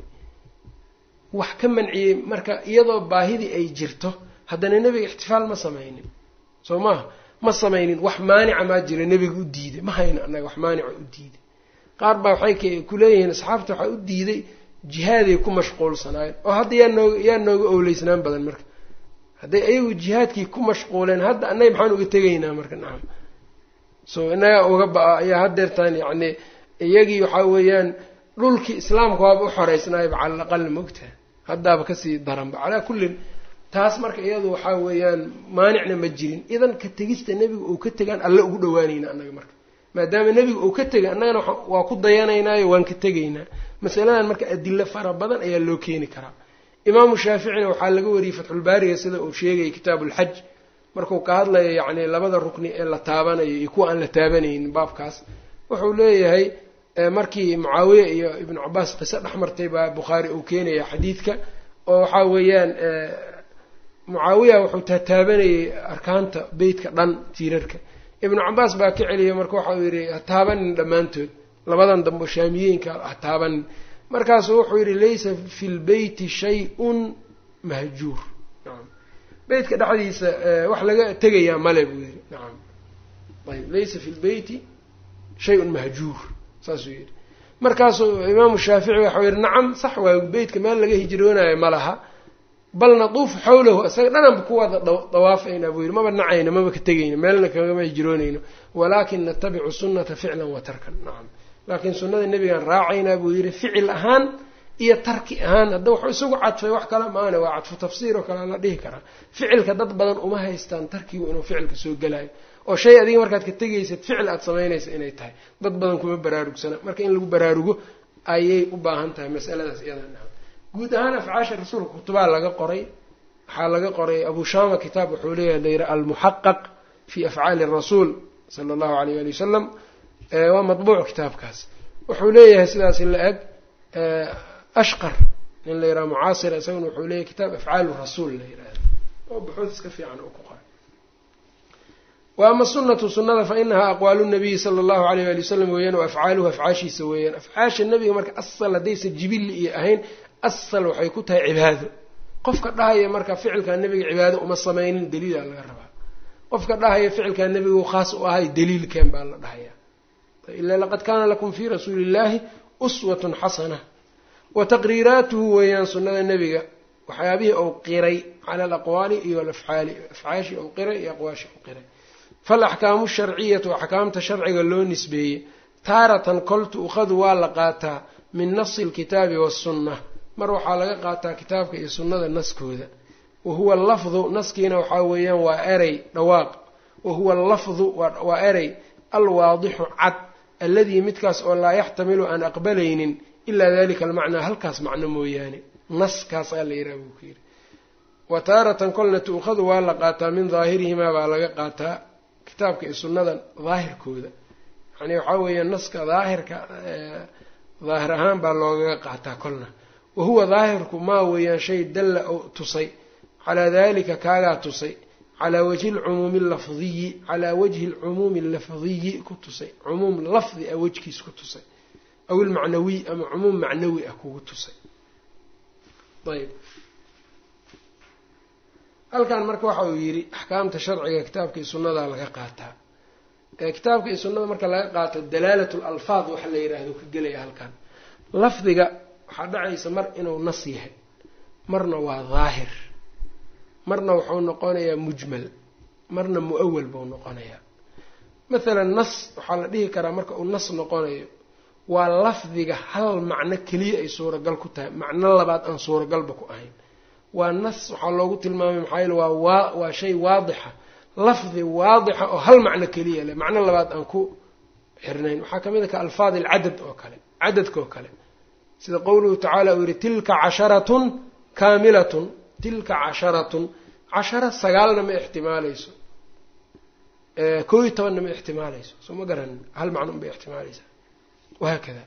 wax ka manciyey marka iyadoo baahidii ay jirto haddana nebiga ixtifaal ma samaynin soo maaha ma samaynin wax maanica maa jira nebiga u diiday ma hayno annaga wax maanica u diiday qaar baa waxay ku leeyihiin asxaabta waxaa u diiday jihaaday ku mashquulsanaayeen oo hadda yaa nooga owleysnaan badan marka hadday ayagu jihaadkii ku mashquuleen hadda annaga maxaan uga tegaynaa marka nacam so inaga uga ba-a ayaa haddeertaan yacni iyagii waxaa weeyaan dhulkii islaamka waaba u xoreysnaayba cala alaqal maogtaha haddaaba kasii daranba calaa kullin taas marka iyadu waxaa weeyaan maanicna ma jirin idan ka tegista nebiga uu ka tegaan alle ugu dhawaanayna annaga marka maadaama nebiga uu ka tegay annagana waa ku dayanaynaayo waan ka tegaynaa masaladan marka adilo fara badan ayaa loo keeni karaa imaamu shaaficina waxaa laga wariyey fatxulbaariga sida uu sheegayay kitaabuulxaj markuu ka hadlayo yacni labada rukni ee la taabanayo iyo kuwa aan la taabanaynin baabkaas wuxuu leeyahay markii mucaawiya iyo ibnu cabaas qiso dhex martay baa bukhaari uu keenaya xadiidka oo waxaa weeyaan mucaawiya wuxuu tataabanayay arkaanta beytka dhan tiirarka ibnu cabaas baa ka celiya marka waxau yidhi ha taabanin dhammaantood labadan dambe shaamiyeenka ha taabanin markaasuu wuxuu yidhi laysa fi lbeyti shay-un mahjuur nacam beytka dhexdiisa wax laga tegayaa male buu yidhi nacam ayb laysa fi lbeyti shay-un mahjuur saasuu yidhi markaasuu imaamu shaafici waxau yidhi nacam sax waayo beytka meel laga hijroonayo ma laha bal natuufu xawlahu isaga dhananba ku wada dawaafaynaa buu yidhi maba nacayno maba ka tegayno meelna kagama hijroonayno walaakin natabicu sunnata ficlan wa tarkan nacam laakiin sunnada nebigaan raacaynaa buu yidhi ficil ahaan iyo tarki ahaan hadda wuxuu isagu cadfay wax kale maana waa cadfu tafsiir oo kale la dhihi karaa ficilka dad badan uma haystaan tarkigu inuu ficilka soo gelayo oo shay adiga markaad ka tegaysad ficil aad samaynaysa inay tahay dad badan kuma baraarugsana marka in lagu baraarugo ayay u baahan tahay masaladaas iyada nacam guud ahaan afcaasha rasuulka kutubaa laga qoray waxaa laga qoray abu shama kitaab wuxuu leeyahay layra almuxaqaq fi afcaali rasuul sala allahu alayh ali wasalam waa matbuuc kitaabkaas wuxuu leeyahay sidaas la eg ashqar in la yiraha mucaasira isaguna wuxuu leeyahay kitaab afcaalu rasuul la yirahdo oo buxuud iska fiican oo ku qoray wa ama sunnatu sunnada fa inahaa aqwaalu nabiyi sala allahu alayh ali wasalam weeyaan wa afcaaluhu afcaashiisa weeyaan afcaasha nebiga marka asal haddaysa jibilli iyo ahayn asal waxay ku tahay cibaado qofka dhahaya marka ficilkaa nebiga cibaado uma samaynin daliilaa laga rabaa qofka dhahaya ficilkaa nebigu khaas u ahay daliilkeen baa la dhahaya ilaa laqad kaana lakum fii rasuuli illaahi uswatun xasana wa taqriiraatuhu weeyaan sunnada nebiga waxyaabihii ou qiray cala alaqwaali iyo alafcaali afcaashii ou qiray iyo aqwaashii ou qiray faalaxkaamu sharciyatu axkaamta sharciga loo nisbeeyey taaratan kol tu'khadu waa la qaataa min nasi alkitaabi waassunna mar waxaa laga qaataa kitaabka iyo sunnada naskooda wa huwa allafdu naskiina waxaa weeyaan waa erey dhawaaq wa huwa allafdu waa erey alwaadixu cad alladii midkaas oo laa yaxtamilu aan aqbalaynin ilaa dalika almacnaa halkaas macno mooyaane naskaas aa la yidhaha buu ku yidhi wa taaratan kolna tu'khadu waa la qaataa min daahirihimaa baa laga qaataa kitaabka iyo sunnada daahirkooda yani waxaa weeya naska daahirka daahir ahaan baa loogaga qaataa kolna wahuwa daahirku maa weeyaan shay dalla oo tusay calaa dalika kaagaa tusay calaa wajhi lcumuumi allafdiyi calaa wajhi lcumuumi allafdiyi ku tusay cumuum lafdi ah wejkiis ku tusay aw ilmacnawiy ama cumuum macnawi ah kugu tusay. ayb halkan marka waxa uu yidhi axkaamta sharciga kitaabka iyo sunnadaa laga qaataa. kitaabka iyo sunnada marka laga qaato dalaalatu lalfaad waxa la yidhaahdo ka gelaya halkan. lafdiga waxaa dhacaysa mar inuu nas yahay, marna waa daahir, marna wuxuu noqonayaa mujmal, marna mu-awal buu noqonayaa. mathalan nas waxaa la dhihi karaa marka uu nas noqonayo waa lafdiga hal macno keliya ay suuragal ku tahay, macno labaad aan suuragalba ku ahayn. waa nas waxaa loogu tilmaamay maxaa yeele waa shay waadixa, lafdi waadixa oo hal macno keliya leh, macno labaad aan ku xirnayn. waxaa ka mid a ka alfaad alcadad oo kale, cadadka oo kale, sida qowluhu tacaala uu yihi tilka casharatun kaamilatun, tilka casharatun, cashara 9na ma ixtimaalayso, 11na ma ixtimaalayso, soo ma garanin, hal macno unbay ixtimaalaysaa. wahaakada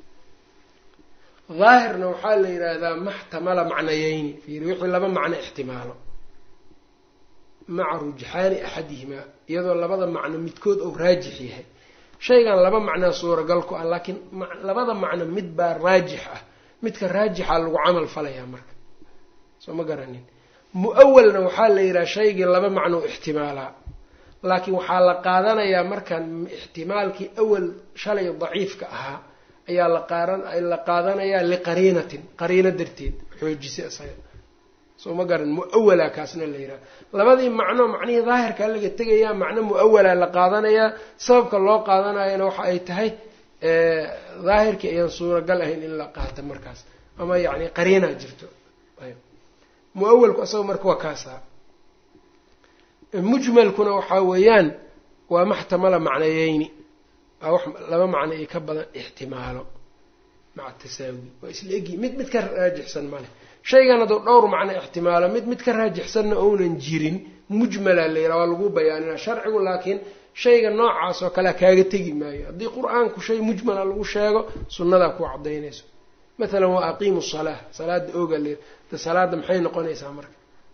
daahirna waxaa la yidhaahdaa maxtamala macnayeyni, fiiri wixii laba macno ixtimaalo maca rujxaani axadihimaa, iyadoo labada macno midkood ou raajix yahay. shaygan laba macnaa suuragal ku ah, laakiin labada macno mid baa raajix ah, midka raajixa lagu camal falayaa marka, soo ma garanin. mu-awalna waxaa la yidhaha shaygii laba macno ixtimaalaa, laakiin waxaa la qaadanayaa markan ixtimaalkii awal shalay daciifka ahaa ayaa la qaadanayaa liqariinatin, qariino darteed xoojisa isaga, soo ma garan. mu-awala kaasna la yidhaha labadii macno macnihii daahirkaa laga tegayaa, macno mu-awala la qaadanayaa. sababka loo qaadanayana waxa ay tahay daahirkii ayaan suuragal ahayn in la qaato markaas, ama yacni qariinaa jirto. mu-awalku isaga marka waa kaasaa. mujmalkuna waxaa weeyaan waa maxtamala macnayeyni, waa wax laba macno iyo ka badan ixtimaalo maca tasaawi, waa isla egi, mid ka raajixsan maleh. shaygan hadduu dhowr macno ixtimaalo mid ka raajixsanna ounan jirin, mujmalaa la yidhaha, waa lagu bayaanina sharcigu. laakiin shayga noocaas oo kalea kaaga tegi maayo. haddii qur-aanku shay mujmala lagu sheego, sunnadaa ku cadaynayso. mathalan waa aqiimu salaa, salaada ooga la yidhaha, salaada maxay noqonaysaa marka?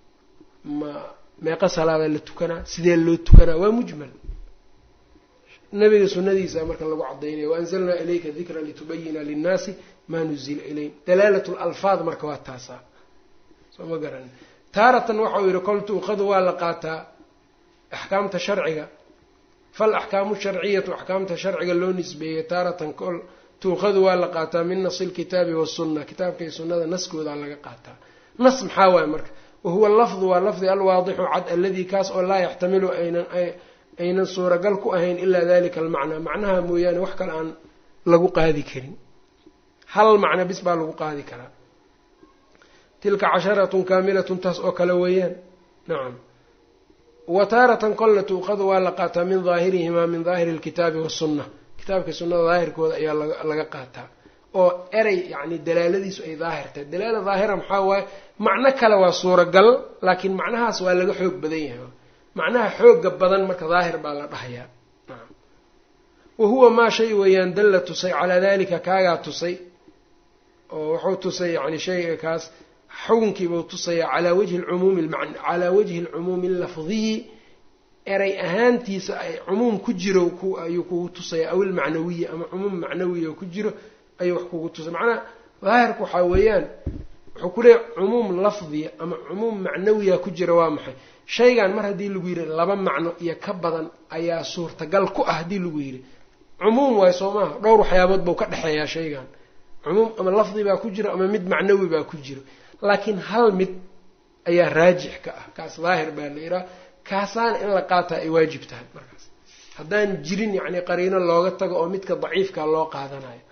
meeqa salaadaa la tukanaa, sidee loo tukanaa, waa mujmal. nabiga sunadiisa marka lagu cadaynaya, waanzalnaa ilayka dikra litubayina linnaasi maa nuzila ilayhim. dalaalat lalfaad marka waa taasaa, soo ma garan. taaratan waxau yihi kol tuuqadu waa la qaataa axkaamta sharciga, fal axkaamu sharciyatu axkaamta sharciga loo nisbeeyey taaratan kol tuuqadu waa la qaataa min nasi lkitaabi wasunna, kitaabka iyo sunnada naskoodaa laga qaataa. nas maxaa waaye marka? wahuwa lafdu waa lafdi alwaadixu cad, alladii kaas oo laa yaxtamilu aynan suuragal ku ahayn ilaa dalika almacnaa, macnaha mooyaane wax kale aan lagu qaadi karin. hal macno bis baa lagu qaadi karaa. tilka casharatun kaamilatun, taas oo kale weeyaan. nacam. wa taaratan kolna tuuqadu waa la qaataa min daahirihimaa, min daahiri lkitaabi wasunna, kitaabka sunnada daahirkooda ayaa laga qaataa. oo erey yacni dalaaladiisu ay daahir tahay. dalaala daahira maxaa waaye? macno kale waa suuragal, laakiin macnahaas waa laga xoog badan yahay. macnaha xooga badan marka daahir baa la dhahayaa. wa huwa maa shay weeyaan dalla tusay calaa dalika kaagaa tusay, oo wuxuu tusay yani shayga kaas xukunkiibuu tusayaa calaa wajhi lcumuumi calaa wajhi alcumuumi allafdiyi, erey ahaantiisa ay cumuum ku jiro ayuu kugu tusaya, aw ilmacnawiya, ama cumuum macnawiya ku jiro ayuu wax kugu tusay. macnaha daahirka waxaa weeyaan wuxuu ku leeyahy cumuum lafdiya ama cumuum macnawiya ku jira. waa maxay? shaygan mar haddii lagu yidhi laba macno iyo ka badan ayaa suurtagal ku ah, haddii lagu yidhi cumuum waayo soo maaha, dhowr waxyaabood buu ka dhexeeyaa shaygan. cumuum ama lafdi baa ku jira ama mid macnawi baa ku jiro, laakiin hal mid ayaa raajix ka ah, kaas daahir baa la yidhaha. kaasaana in la qaataa ay waajib tahay markaas, haddaan jirin yacni qariino looga tago oo midka daciifka loo qaadanayo.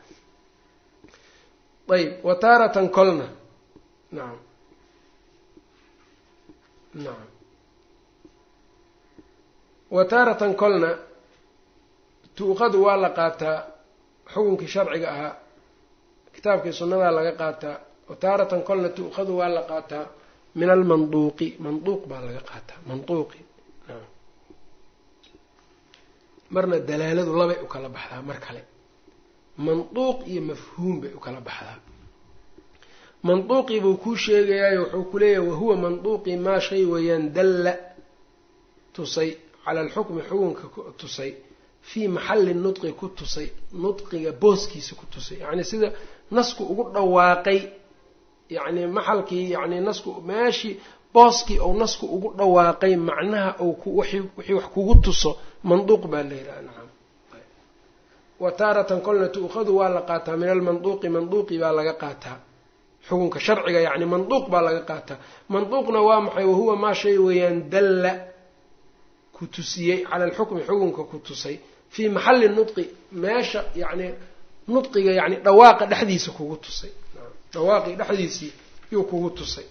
ayb. wa taaratan kolna, nacam nacam wa taaratan kolna tuuqadu waa la qaataa, xukunkii sharciga ahaa kitaabkii sunnadaa laga qaataa. wa taaratan kolna tuuqadu waa la qaataa min almanduuqi, manduuq baa laga qaataa, manduuqi. marna dalaaladu labay u kala baxdaa mar kale manduuq iyo mafhuum bay u kala baxdaa manduuqii buu kuu sheegayaayo wuxuu ku leeyahay wahuwa manduuqii maa shay weeyaan dalla tusay cala alxukmi xukunka tusay fii maxalli nudqi ku tusay nudqiga booskiisa ku tusay yacni sida nasku ugu dhawaaqay yacni maxalkii yacni nasku meeshii booskii ou nasku ugu dhawaaqay macnaha ou wixii wax kugu tuso manduuq baa la yidhaha nacam wa taaratan kolna tu'khadu waa la qaataa min almanduuqi manduuqi baa laga qaataa xukunka sharciga yacni manduuq baa laga qaataa manduuqna waa maxay wahuwa maa shay weeyaan dalla ku tusiyey cala alxukmi xukunka ku tusay fii maxalli nudqi meesha yacni nudqiga yacni dhawaaqa dhexdiisa kugu tusay dhawaaqii dhexdiisii yuu kugu tusay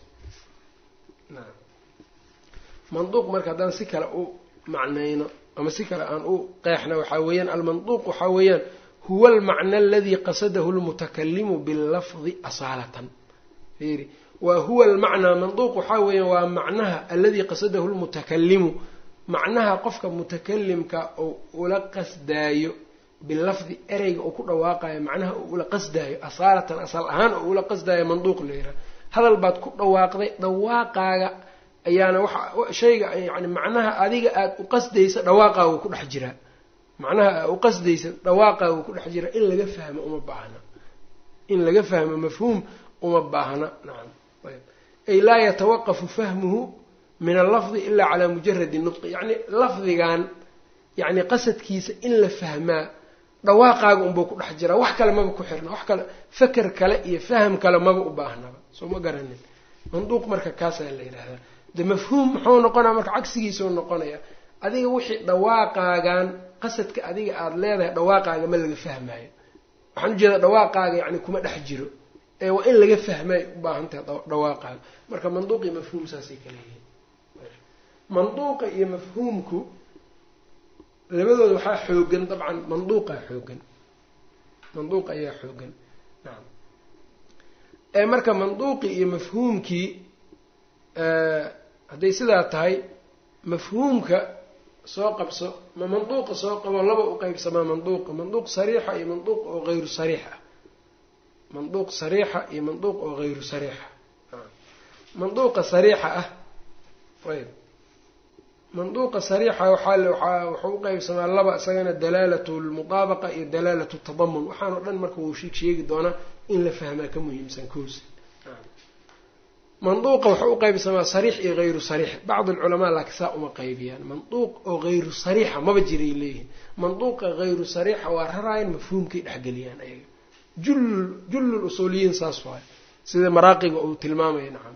manduuq marka haddaan si kale u macnayno ama si kale aan u qeexna waxaa weeyaan almanduuq waxaa weeyaan huwa almacna aladii qasadahu lmutakalimu billafdi asaalatan fiiri wa huwa almacnaa manduuq waxaa weeyaan waa macnaha aladii qasadahu lmutakalimu macnaha qofka mutakalimka oo ula qasdaayo bilafdi ereyga uu ku dhawaaqayo macnaha uu ula qasdaayo asaalatan asal ahaan oo ula qasdaayo manduuq la yidhaha hadal baad ku dhawaaqday dhawaaqaaga ayaana waxa shayga yani macnaha adiga aada u qasdaysa dhawaaqaaga ku dhex jiraa macnaha aad u qasdaysa dhawaaqaaga ku dhex jira in laga fahmo uma baahna in laga fahmo mafhuum uma baahna nacam ayb ay laa yatawaqafu fahmuhu min allafdi ilaa calaa mujaradi nudqi yacni lafdigan yacni qasadkiisa in la fahmaa dhawaaqaaga unbuu ku dhex jiraa wax kale maba ku xirna wax kale faker kale iyo faham kale maba u baahnaba soo ma garanin manduuq marka kaasaa la yidhaahdaa de mafhuum muxuu noqonaya marka cagsigiisau noqonaya adiga wixii dhawaaqaagan qasadka adiga aada leedahay dhawaaqaaga ma laga fahmaayo waxaan ujeedaa dhawaaqaaga yacni kuma dhex jiro ee waa in laga fahmay u baahan tahay dhawaaqaaga marka manduuq iyo mafhuum saasay kala yihiin manduuqa iyo mafhuumku labadooda waxaa xoogan dabcan manduuqaa xoogan manduuqa ayaa xoogan nacam marka manduuqii iyo mafhuumkii hadday sidaa tahay mafhuumka soo qabso ma manduuqa soo qabo laba u qeybsamaa manduuqa manduuq sariixa iyo manduuq oo hayru sariix ah manduuq sariixa iyo manduuq oo hayru sariixa manduuqa sariixa ah ayb manduuqa sariixa wuxuu u qeybsamaa laba isagana dalaalatu lmutaabaqa iyo dalaalatu tadamun waxaan oo dhan marka wuu sheegi doonaa in la fahmaa ka muhiimsan koosi manduuqa wuxuu u qeybsamaa sariix iyo hayru sariix bacd alculamaa laakiin saa uma qeybiyaan manduuq oo hayru sariixa maba jiray leeyihin manduuqa hayru sariixa waa raraayan mafhuumkay dhexgeliyaan ayaga jullul usuuliyiin saas waay sida maraaqiga uu tilmaamaya nacam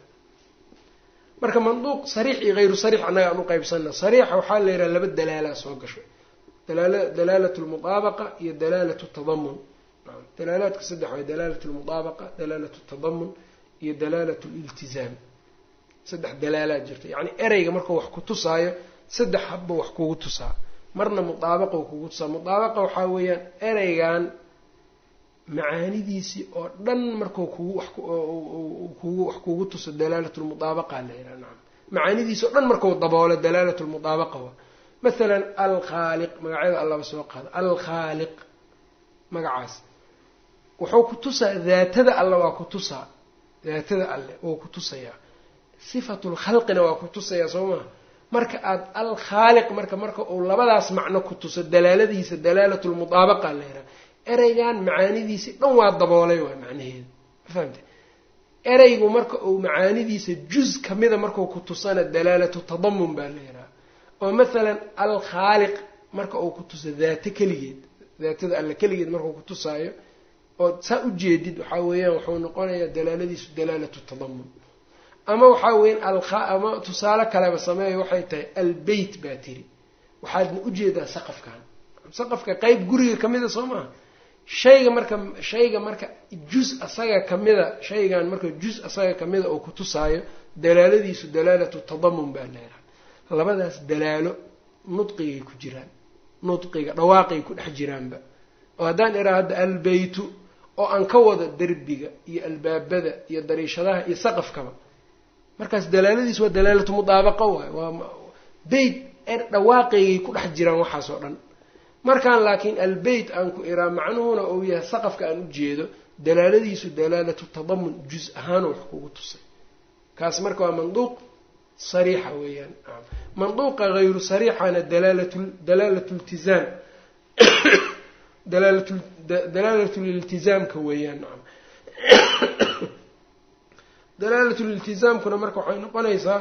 marka manduuq sariix iyo hayru sariix annaga aan u qeybsanna sariixa waxaa la yidhaha laba dalaalaa soo gasho dalaalatu lmutaabaqa iyo dalaalatu tadamun dalaalaadka saddex way dalaalatu lmutaabaqa dalaalatu tadamun iyo dalaalatu liltizaam saddex dalaalaad jirta yacni ereyga markuu wax ku tusaayo saddex habba wax kugu tusaa marna mutaabaqa kugu tusaa mutaabaqa waxaa weeyaan ereygan macaanidiisii oo dhan markuu wax kugu tuso dalaalatu lmutaabaqa la yidhaha nacam macaanidiisi oo dhan markuu daboolo dalaalatu lmutaabaqa wa mathalan alkhaaliq magacyada allaba soo qaada alkhaaliq magacaas wuxuu ku tusaa daatada alle waa ku tusaa daatada alle wuu ku tusayaa sifatu lkhalqina waa ku tusayaa soo maha marka aada alkhaaliq marka uu labadaas macno ku tuso dalaaladiisa dalaalatu lmutaabaqa la yidhaha ereygan macaanidiisii dhan waa daboolay waay macnaheeda ma fahamte ereygu marka uu macaanidiisa juz kamida markuu ku tusana dalaalatu tadamun baa la yidhaha oo mathalan alkhaaliq marka uu ku tuso daata keligeed daatada alle keligeed markuu ku tusaayo oo saa ujeedid waxaa weeyaan wuxuu noqonayaa dalaaladiisu dalaalatu tadamun ama waxaa weeyaan ama tusaale kaleba sameeya waxay tahay albeyt baa tiri waxaadna ujeedaa saqafka qeyb guriga kamida soo maaha shayga marka juz asaga kamida shaygan marka juz asaga kamida oo ku tusaayo dalaaladiisu dalaalatu tadamun baa leedahay labadaas dalaalo nudqigay ku jiraan nudqiga dhawaaqay ku dhex jiraanba oo haddaan iraa hadda albeytu oo aan ka wado derbiga iyo albaabada iyo dariishadaha iyo saqafkaba markaas dalaaladiisu waa dalaalatu mutaabaqa waay waa beyt dhawaaqaygay ku dhex jiraan waxaas oo dhan markaan laakiin albeyt aan ku iraa macnuhuna uu yahay saqafka aan u jeedo dalaaladiisu dalaalatu tadamun juz ahaan wax kugu tusay kaas marka waa manduuq sariixa weeyaan manduuqa hayru sariixana dalaalatu iltizaam dalaalatu liltizaamka weeyaan dalaalatu liltizaamkuna marka waxay noqonaysaa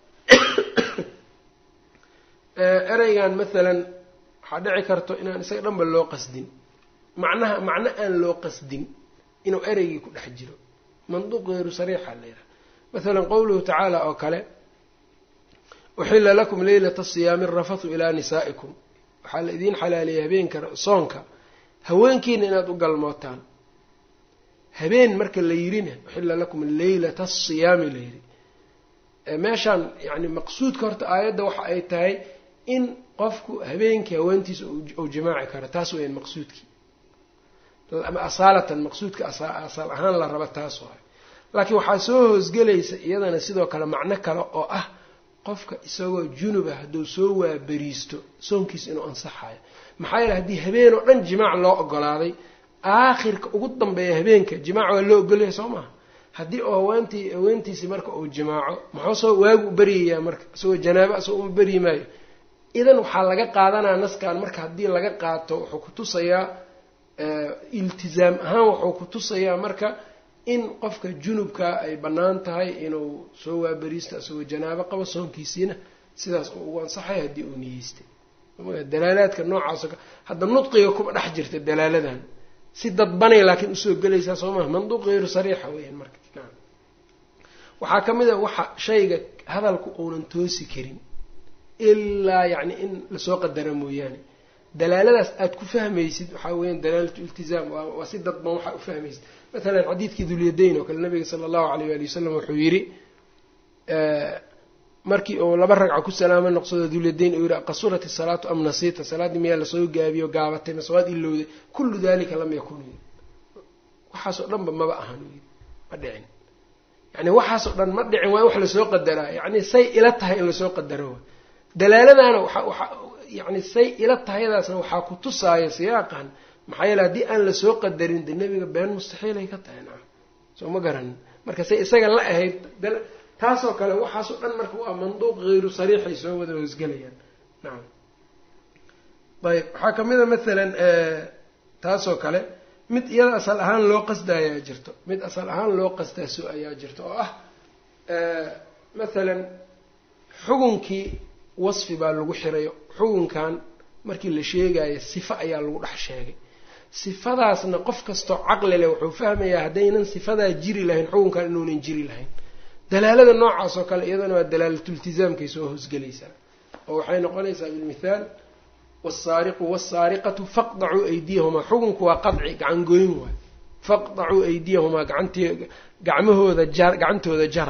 ereygan maalan waxaa dhici karto inaan isaga dhanba loo qasdin macno aan loo qasdin inuu ereygii ku dhex jiro manduuq hayru sariixa la yidhaha maalan qowluhu tacaala oo kale uxilla lakum leylata siyaami arafathu ilaa nisaa'ikum waxaa la idiin xalaaleeyay habeenka soonka haweenkiina inaad u galmootaan habeen marka la yidhina uxilla lakum leylata asiyaami la yidhi meeshaan yani maqsuudka horta aayadda waxa ay tahay in qofku habeenkii haweentiisa uu jimaaci karo taas weyaan maqsuudkii asaalatan maqsuudka asal ahaan la raba taas waay laakiin waxaa soo hoosgelaysa iyadana sidoo kale macno kale oo ah qofka isagoo junuba hadduu soo waaberiisto soonkiisa inuu ansaxayo maxaa yeele haddii habeen oo dhan jimaac loo ogolaaday aakhirka ugu dambeeya habeenka jimaac waa loo ogolaya soo maha haddii oo haweentiisii marka uu jimaaco muxuu soo waagu u beryayaa marka isagoo janaabo asagoo uma beryi maayo idan waxaa laga qaadanaa naskan marka haddii laga qaato wuxuu ku tusayaa iltizaam ahaan wuxuu ku tusayaa marka in qofka junubka ay bannaan tahay inuu soo waaberiisto isagoo janaabo qabo soonkiisiina sidaas uu ugu ansaxay haddii uu niyeystay dalaalaadka noocaasoo hadda nudqiga kuma dhex jirta dalaaladan si dadbanay laakiin usoo gelaysaa soo maha manduuq hayru sariixa weeyaan marka waxaa ka mid a waxa shayga hadalku uunan toosi karin ilaa yacni in lasoo qadara mooyaane dalaaladaas aada ku fahmaysid waxaa weeyaan dalaalatu iltizaam waa si dadban waxaa u fahmaysid maalan xadiidkii dulyadayn oo kale nabiga sala allahu alayh waali wasalam wuxuu yidhi markii uu 2 ragca ku salaamo noqsado dulyadayn uu yidhi qasurat isalaatu am nasiita salaaddii miyaa lasoo gaabiyo gaabatay masawaad ilowday kullu dalika lam yakun waxaasoo dhanba maba ahan ma dhicin yani waxaasoo dhan ma dhicin waa in wax lasoo qadaraa yani say ila tahay in lasoo qadaro dalaaladaana yani say ila tahayadaasna waxaa ku tusaaya siyaaqan maxaa yeele haddii aan lasoo qadarin de nebiga been mustaxiilay ka tahay nacam soo ma garanin marka say isaga la ahayd taasoo kale waxaasoo dhan marka waa manduuq hayru sariixay soo wada hoosgelayaan nacam ayb waxaa kamid a maalan taasoo kale mid iyada asal ahaan loo qasdaayaa jirto mid asal ahaan loo qasdaaso ayaa jirto oo ah maalan xugunkii wasfi baa lagu xirayo xugunkan markii la sheegayo sifo ayaa lagu dhex sheegay sifadaasna qof kastoo caqli leh wuxuu fahmayaa haddaynan sifadaa jiri lahayn xugunkan inuunan jiri lahayn dalaalada noocaas oo kale iyadana waa dalaalatultizaamkay soo hoosgelaysaa oo waxay noqonaysaa bilmithaal wasaariqu wasaariqatu faqdacuu aydiyahumaa xugunku waa qadci gacan goyn waay faqdacuu aydiyahumaa gacantooda jara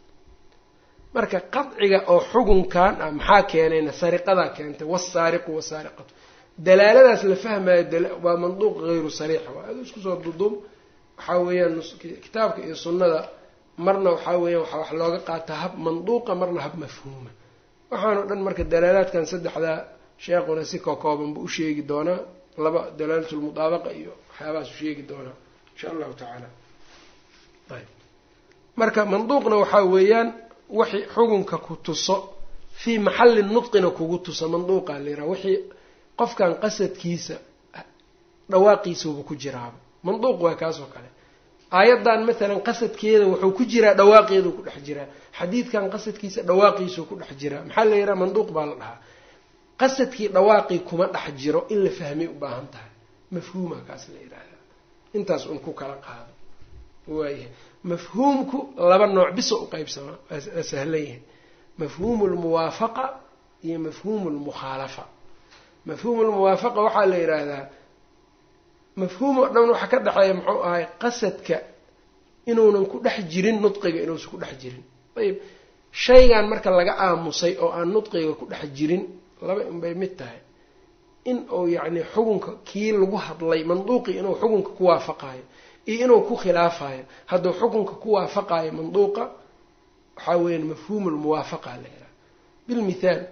marka qadciga oo xugunkan ah maxaa keenayna sariqadaa keentay wasaariqu wasaariqatu dalaaladaas la fahmayo waa manduuq hayru sariixa waa adu isku soo duduub waxaa weeyaan kitaabka iyo sunnada marna waxaa weeyaan waxaa wax looga qaataa hab manduuqa marna hab mafhuuma waxaanoo dhan marka dalaalaadkan saddexdaa sheekhuna si kokoobanba u sheegi doonaa 2 dalaalatulmudaabaqa iyo waxyaabahaas u sheegi doonaa insha allahu tacaala ayb marka manduuqna waxaa weeyaan wixii xugunka ku tuso fii maxalli nudqina kugu tuso manduuqa la yiraha wixii qofkan qasadkiisa dhawaaqiisuba ku jiraaba manduuq waa kaasoo kale aayaddan maalan qasadkeeda wuxuu ku jiraa dhawaaqeedu ku dhex jiraa xadiidkan qasadkiisa dhawaaqiisuu ku dhex jiraa maxaa la yidhaha manduuq baa la dhahaa qasadkii dhawaaqii kuma dhex jiro in la fahmay u baahan tahay mafhuuma kaas la yidhaahdaa intaas un ku kala qaado waayahay mafhuumku 2 nooc biso u qaybsamaa waa sahlan yahay mafhuumu lmuwaafaqa iyo mafhuumu lmukhaalafa mafhuumu lmuwaafaqa waxaa la yidhaahdaa mafhuum oo dhan waxa ka dhexeeya muxuu ahay qasadka inuunan ku dhex jirin nudqiga inuusan ku dhex jirin ayb shaygan marka laga aamusay oo aan nudqiga ku dhex jirin 2 unbay mid tahay in uu yacni xukunka kii lagu hadlay manduuqii inuu xukunka ku waafaqaayo iyo inuu ku khilaafayo hadduu xukunka ku waafaqaayo manduuqa waxaa weeyaan mafhuumu lmuwaafaqa la yidhaha bilmithaal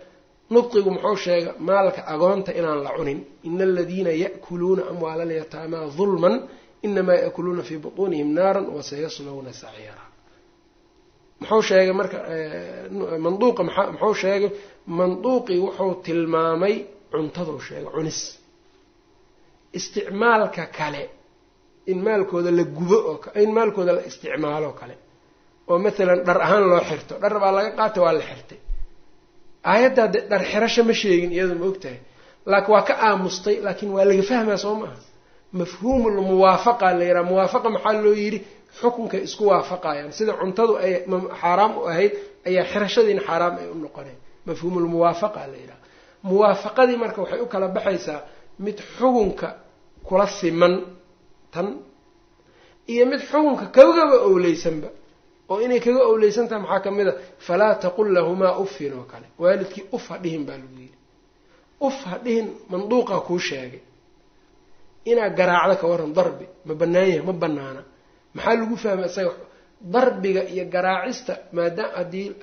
nudqigu muxuu sheegay maalka agoonta inaan la cunin ina aladiina ya'kuluuna amwaala alyataamaa dulman inamaa ya'kuluuna fii butuunihim naaran wasayaslawna saciira. muxuu sheegay marka manduuqa muxuu sheegay manduuqii wuxuu tilmaamay cuntaduu sheegay cunis. isticmaalka kale in maalkooda la gubo oo in maalkooda la isticmaalo kale oo maalan dhar ahaan loo xirto dhar baa laga qaatay waa la xirtay aayadda dhar xirasho ma sheegin iyadu ma ogtahay laakiin waa ka aamustay laakiin waa laga fahmaa soo maaha mafhuumul muwaafaqa la yidhaha muwaafaqa maxaa loo yidhi xukunka isku waafaqayaan sida cuntadu ay xaaraam u ahayd ayaa xirashadiina xaaraam ay u noqoneen mafhuumul muwaafaqa la yidhaha muwaafaqadii marka waxay u kala baxaysaa mid xukunka kula siman tan iyo mid xukunka kagaba owleysanba oo inay kaga owleysan tahay maxaa ka mid a falaa taqul lahumaa uffin oo kale waalidkii uf ha dhihin baa lagu yidhi uf ha dhihin manduuqa kuu sheegay inaad garaacdo ka waran darbi ma bannaan yahay ma bannaana maxaa lagu fahmay isaga darbiga iyo garaacista maadaama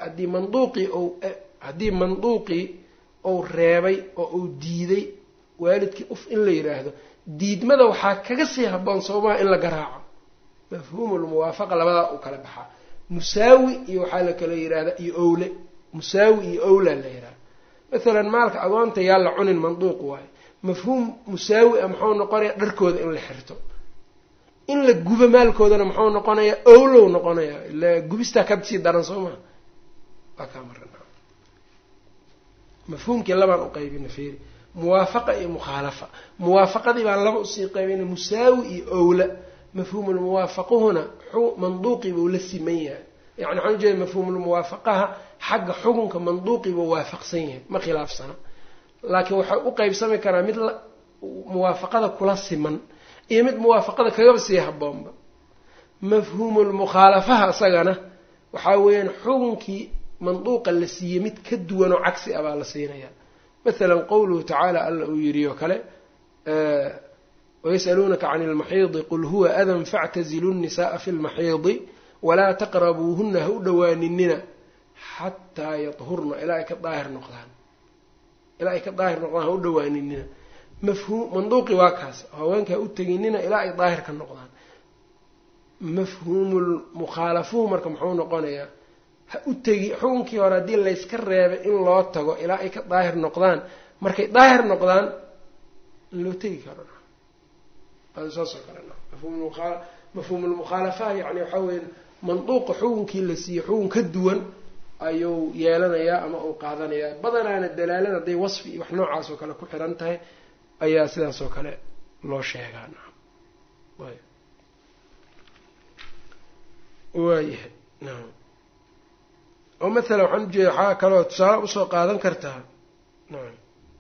haddii manduuqii ou reebay oo uu diiday waalidkii uf in la yidhaahdo diidmada waxaa kaga sii habboon soomaa in la garaaco mafhuumul muwaafaqa labadaa u kala baxaa musaawi iyo waxaa la kala yidhahdaa iyo owle musaawi iyo owla la yidhahda maalan maalka agoonta yaa la cunin manduuq waayo mafhuum musaawi a muxuu noqonayaa dharkooda in la xirto in la gubo maalkoodana muxuu noqonayaa owlow noqonayaa ila gubistaa ka sii daran soo maha waa kaa marana mafhuumkii labaan u qaybina fiiri muwaafaqa iyo mukhaalafa muwaafaqadii baan laba usii qaybina musaawi iyo owla mafhuumulmuwaafaqahuna manduuqii buu la siman yahay yani waxaan ujeeda mafhuumulmuwaafaqaha xagga xukunka manduuqii buu waafaqsan yahay ma khilaafsana laakiin waxay u qaybsami karaa mid muwaafaqada kula siman iyo mid muwaafaqada kagaba sii habboonba mafhuumulmukhaalafaha isagana waxaa weeyaan xukunkii manduuqa la siiyey mid ka duwan oo cagsi ah baa la siinayaa مثلا qwluhu tacaalى alla uu yidhi oo kale وyسأluunaka can اlmaxiidi qul huwa أdan faاctazilu النisaaءa fi اlmaxiidi walaa taqrabuuhuna ha u dhowaaninina xataa yطhurna ilaa ay ka daahir noqdaan ha u dhowaaninina manduuqi waa kaas haweenka ha u teginina ilaa ay daahir ka noqdaan mafhuumulmukhaalafuhu marka muxuu noqonayaa ha u tegi xukunkii hore haddii layska reebay in loo tago ilaa ay ka daahir noqdaan markay daahir noqdaan in loo tegi karo saasoo kale mafhuumulmukhaalafaha yani waxaa weya manduuqa xukunkii la siiyey xukun ka duwan ayuu yeelanayaa ama uu qaadanayaa badanaana dalaalada hadday wasfi iyo wax noocaas oo kale ku xiran tahay ayaa sidaas oo kale loo sheegaa waayahay naam oo mathalan waxaan ujeeda waxaa kaloo tusaale usoo qaadan kartaa nacam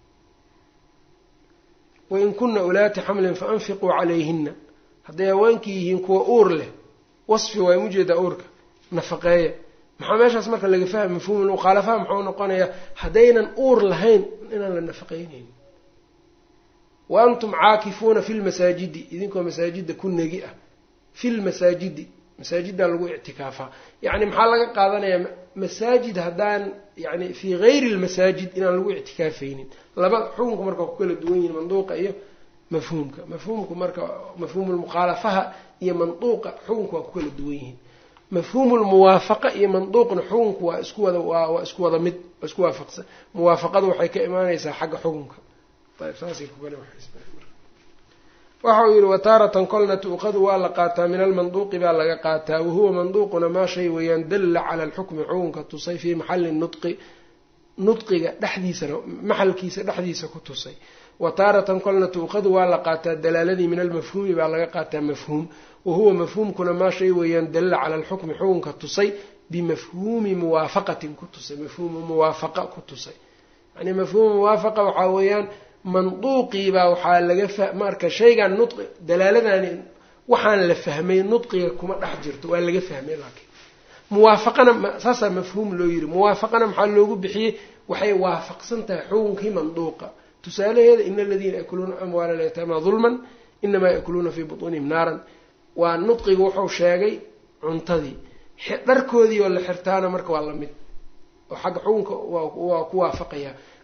wain kuna ulaati xamlin faanfiquu calayhina hadday haweenkii yihiin kuwa uur leh wasfi waay mujeedaa uurka nafaqeeya maxaa meeshaas marka laga fahmay mafhuumul mukhaalafaha muxuu noqonayaa haddaynan uur lahayn inaan la nafaqeyneyn wa antum caakifuuna fi lmasaajidi idinkoo masaajidda ku negi ah fi lmasaajidi masaajiddaa lagu ictikaafaa yacni maxaa laga qaadanayaa masaajid haddaan yani fii gayri lmasaajid inaan lagu ictikaafaynin laba xukunka marka ku kala duwan yihin manduuqa iyo mafhuumku marka mafhuumulmukhaalafaha iyo manduuqa xukunka waa ku kala duwan yihiin mafhuumulmuwaafaqa iyo manduuqna xukunku waa isku wada mid waa isku waafaqsan muwaafaqada waxay ka imaaneysaa xagga xukunka ayb saasay kugala waxa uu yihi wataaratan kolna tuuqadu waa la qaataa min almanduuqi baa laga qaataa wahuwa manduuquna maa shay weeyaan dalla cala alxukmi xukunka tusay fii maxali nudqi nudqiga dhexdiisana maxalkiisa dhexdiisa ku tusay wataaratan kolna tuuqadu waa la qaataa dalaaladii min almafhuumi baa laga qaataa mafhuum wahuwa mafhuumkuna maa shay weeyaan dalla cala alxukmi xukunka tusay bimafhuumi muwaafaqatin ku tusay mafhuumu muwaafaqa ku tusay yani mafhuumu muwaafaqa waxaa weeyaan manduuqiibaa waxaa laga marka shaygan nudqi dalaaladani waxaan la fahmay nudqiga kuma dhex jirto waa laga fahmay laakiin muwaafaqana saasaa mafhuum loo yiri muwaafaqana maxaa loogu bixiyey waxay waafaqsan tahay xukunkii manduuqa tusaalaheeda ina aladiina yakuluuna amwaala alyataama dulman inamaa yakuluuna fii butuunihim naaran waa nudqiga wuxuu sheegay cuntadii dharkoodii oo la xirtaana marka waa lamid oo xagga xukunka waa ku waafaqayaa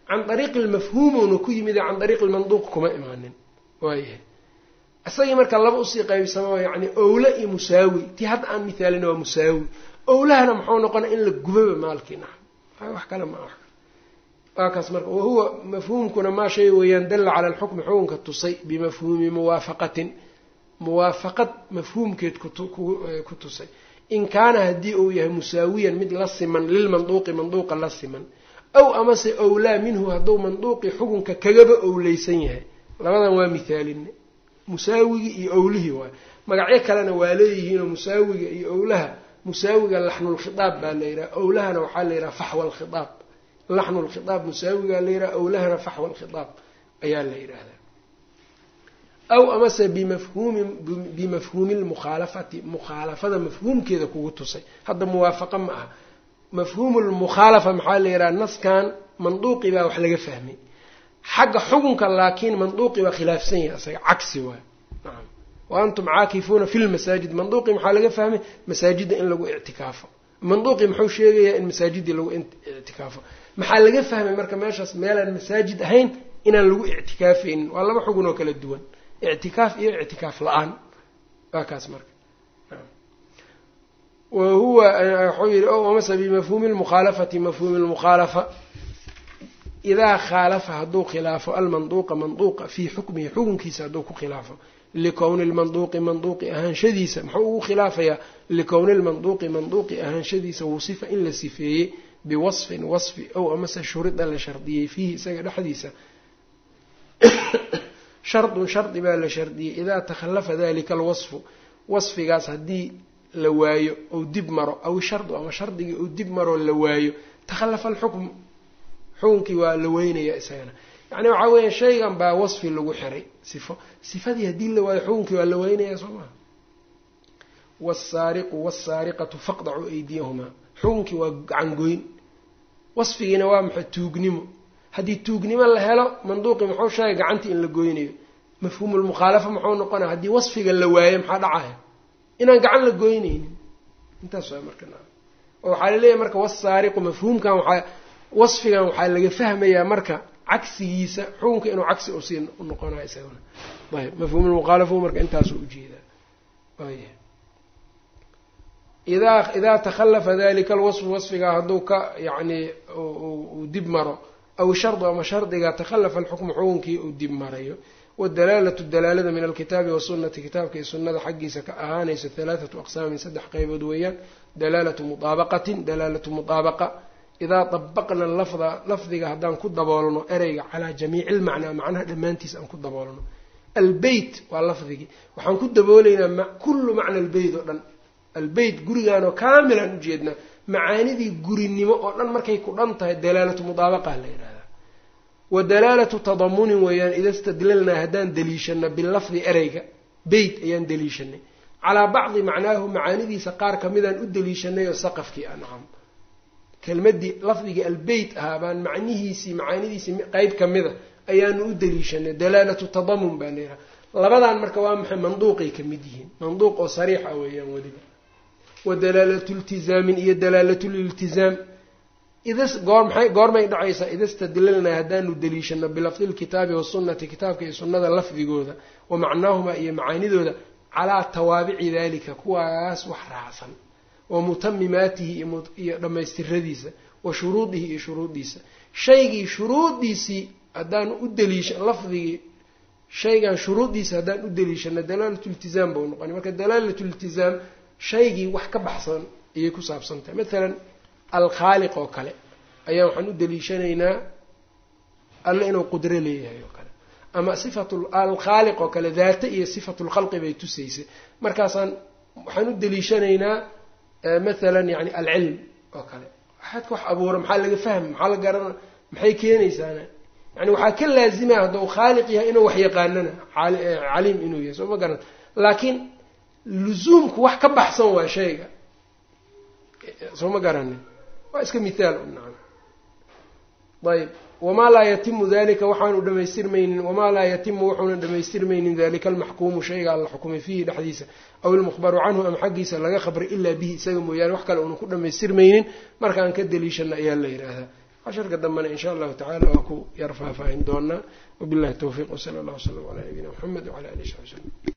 can dariiqi lmafhuumuna ku yimid can dariiqi lmanduuq kuma imaanin waayahay isagii marka laba usii qaybsamo yacni owla iyo musaawi tii hadda aan mithaalina waa musaawi owlahana muxuu noqonaa in la gubaba maalkii nacam wax kale ma aha waa kaas marka wahuwa mafhuumkuna maa shay weeyaan dalla cala alxukmi xukunka tusay bimafhuumi muwaafaqatin muwaafaqad mafhuumkeed ku tusay in kaana haddii uu yahay musaawiyan mid la siman lilmanduuqi manduuqa la siman aw amase owlaa minhu hadduu manduuqii xukunka kagaba owleysan yahay labadan waa mithaaline musaawigii iyo owlihii waay magacyo kalena waa leeyihiinoo musaawiga iyo owlaha musaawiga laxnulkhitaab baa la yidhaha owlahana waxaa la yidhaha faxwa alkhitaab laxnulkhitaab musaawigaa la yidhaha owlahana faxwa alkhitaab ayaa la yidhaahdaa aw amase bimafhuumi lmukhaalafati mukhaalafada mafhuumkeeda kugu tusay hadda muwaafaqa ma aha mafhuumu lmukhaalafa maxaa la yidhaha naskan manduuqi baa wax laga fahmay xagga xukunka laakiin manduuqi waa khilaafsan yahay asaga cagsi waay nacam wa antum caakifuuna fi lmasaajid manduuqi maxaa laga fahmay masaajidda in lagu ictikaafo manduuqi muxuu sheegayaa in masaajidii lagu ictikaafo maxaa laga fahmay marka meeshaas meelaan masaajid ahayn inaan lagu ictikaafaynin waa laba xugun oo kala duwan ictikaaf iyo ictikaaf la-aan waa kaas marka wa huwa wuxuu yihi o amase bimafhuumi lmukhaalafati mafhuumi lmukhaalafa idaa khaalafa hadduu khilaafo almanduuqa manduuqa fii xukmihi xukunkiisa hadduu ku khilaafo likowni lmanduuqi manduuqi ahaanshadiisa muxuu ugu khilaafayaa likowni lmanduuqi manduuqi ahaanshadiisa wusifa in la sifeeyey biwasfin wasfi ow amase shurida la shardiyey fiihi isaga dhexdiisa shardun shardi baa la shardiyey idaa takhallafa dalika alwasfu wasfigaas haddii la waayo ou dib maro aw shardu ama shardigii ou dib maroo la waayo takhallafa alxukmu xukunkii waa la weynayaa isagana yacni waxaa weeya shaygan baa wasfi lagu xiray sifadii haddii la waayo xukunkii waa la weynayaa soo maha wasaariqu wasaariqatu faqdacuu aydiyahumaa xukunkii waa gacangoyn wasfigiina waa maxay tuugnimo haddii tuugnimo la helo manduuqii muxuu sheegay gacantii in la goynayo mafhuumulmukhaalafa muxuu noqonaya haddii wasfiga la waayo maxaa dhacaya inaan gacan la goynaynin intaas waa marka oo waxaa laleeyahay marka wasaariqu mafhuumkan wasfigan waxaa laga fahmayaa marka cagsigiisa xukunka inuu cagsi usii noqonayo isaguna ayb mafhuumulmukhaalafu marka intaasuu ujeedaa ayb idaa takhallafa dalika alwasfu wasfigaa hadduu ka yacni uu dib maro aw shardu ama shardigaa takhallafa alxukmu xukunkii uu dib marayo wadalaalatu dalaalada min alkitaabi wasunati kitaabka iyo sunnada xaggiisa ka ahaanayso halaathatu aqsaamin 3 qaybood weeyaan dalaalatu mudaabaqatin dalaalatu mudaabaqa idaa dabaqna lafdiga haddaan ku daboolno ereyga calaa jamiici ilmacnaa macnaha dhammaantiisa aan ku daboolno albeyt waa lafdigii waxaan ku dabooleynaa kullu macna albeyt oo dhan albeyt gurigaanoo kaamilaan ujeednaa macaanidii gurinimo oo dhan markay ku dhan tahay dalaalatu mudaabaqa la yidhahdaa wa dalaalatu tadamunin weeyaan ida istadlalnaa haddaan daliishano bilafdi ereyga beyt ayaan daliishanay calaa bacdi macnaahu macaanidiisa qaar kamidaan u daliishanay oo saqafkii ancam kelmadii lafdigii albeyt ahaa baan macaanidiisii qeyb kamida ayaanu u daliishanay dalaalatu tadamun baa layidhaha labadan marka waa maxay manduuqay ka mid yihiin manduuq oo sariixa weeyaan weliba wa dalaalatu iltizaamin iyo dalaalatu liltizaam goormay dhacaysaa ida istadlalnaa haddaanu daliishano bilafdi lkitaabi wasunnati kitaabka iyo sunnada lafdigooda wa macnaahumaa iyo macaanidooda calaa tawaabici dalika kuwaas wax raacsan wa mutamimaatihi iyo dhammaystiradiisa wa shuruudihi iyo shuruuddiisa shaygii shuruuddiisii haddaan u daliisha lafdigii shaygan shuruuddiisa haddaan u daliishano dalaalatu iltizaam bau noqonay marka dalaalatu iltizaam shaygii wax ka baxsan ayay ku saabsan tahay maalan alkhaaliq oo kale ayaa waxaan u daliishanaynaa alle inuu qudro leeyahay oo kale ama sifatu alkhaaliq oo kale daata iyo sifatu lkhalqi bay tusaysay markaasaan waxaan u daliishanaynaa maalan yani alcilm oo kale waxaadka wax abuura maxaa laga fahma maxaa la garana maxay keenaysaana yani waxaa ka laazimaya hadduu khaaliq yahay inuu wax yaqaanana caliim inuu yahay soo ma garan laakiin luzuumku wax ka baxsan waa shayga soo ma garanin waa iska mithaal nacam ayb wamaa laa yatimu dalika waxaanu dhamaystirmaynin wamaa laa yatimu wuxuuna dhamaystirmaynin dalika almaxkuumu shayga alla xukumay fiihi dhexdiisa aw ilmukhbaru canhu ama xaggiisa laga khabray ilaa bihi isaga mooyaane wax kale uuna ku dhamaystirmaynin markaan ka daliishana ayaa la yidhaahdaa casharka dambena in sha allahu tacala waa ku yar faahfaahin doonaa wabillahi tawfiiq wsala allah wslam calaa nabiyina mxamed wcala alihi saxbi wslm.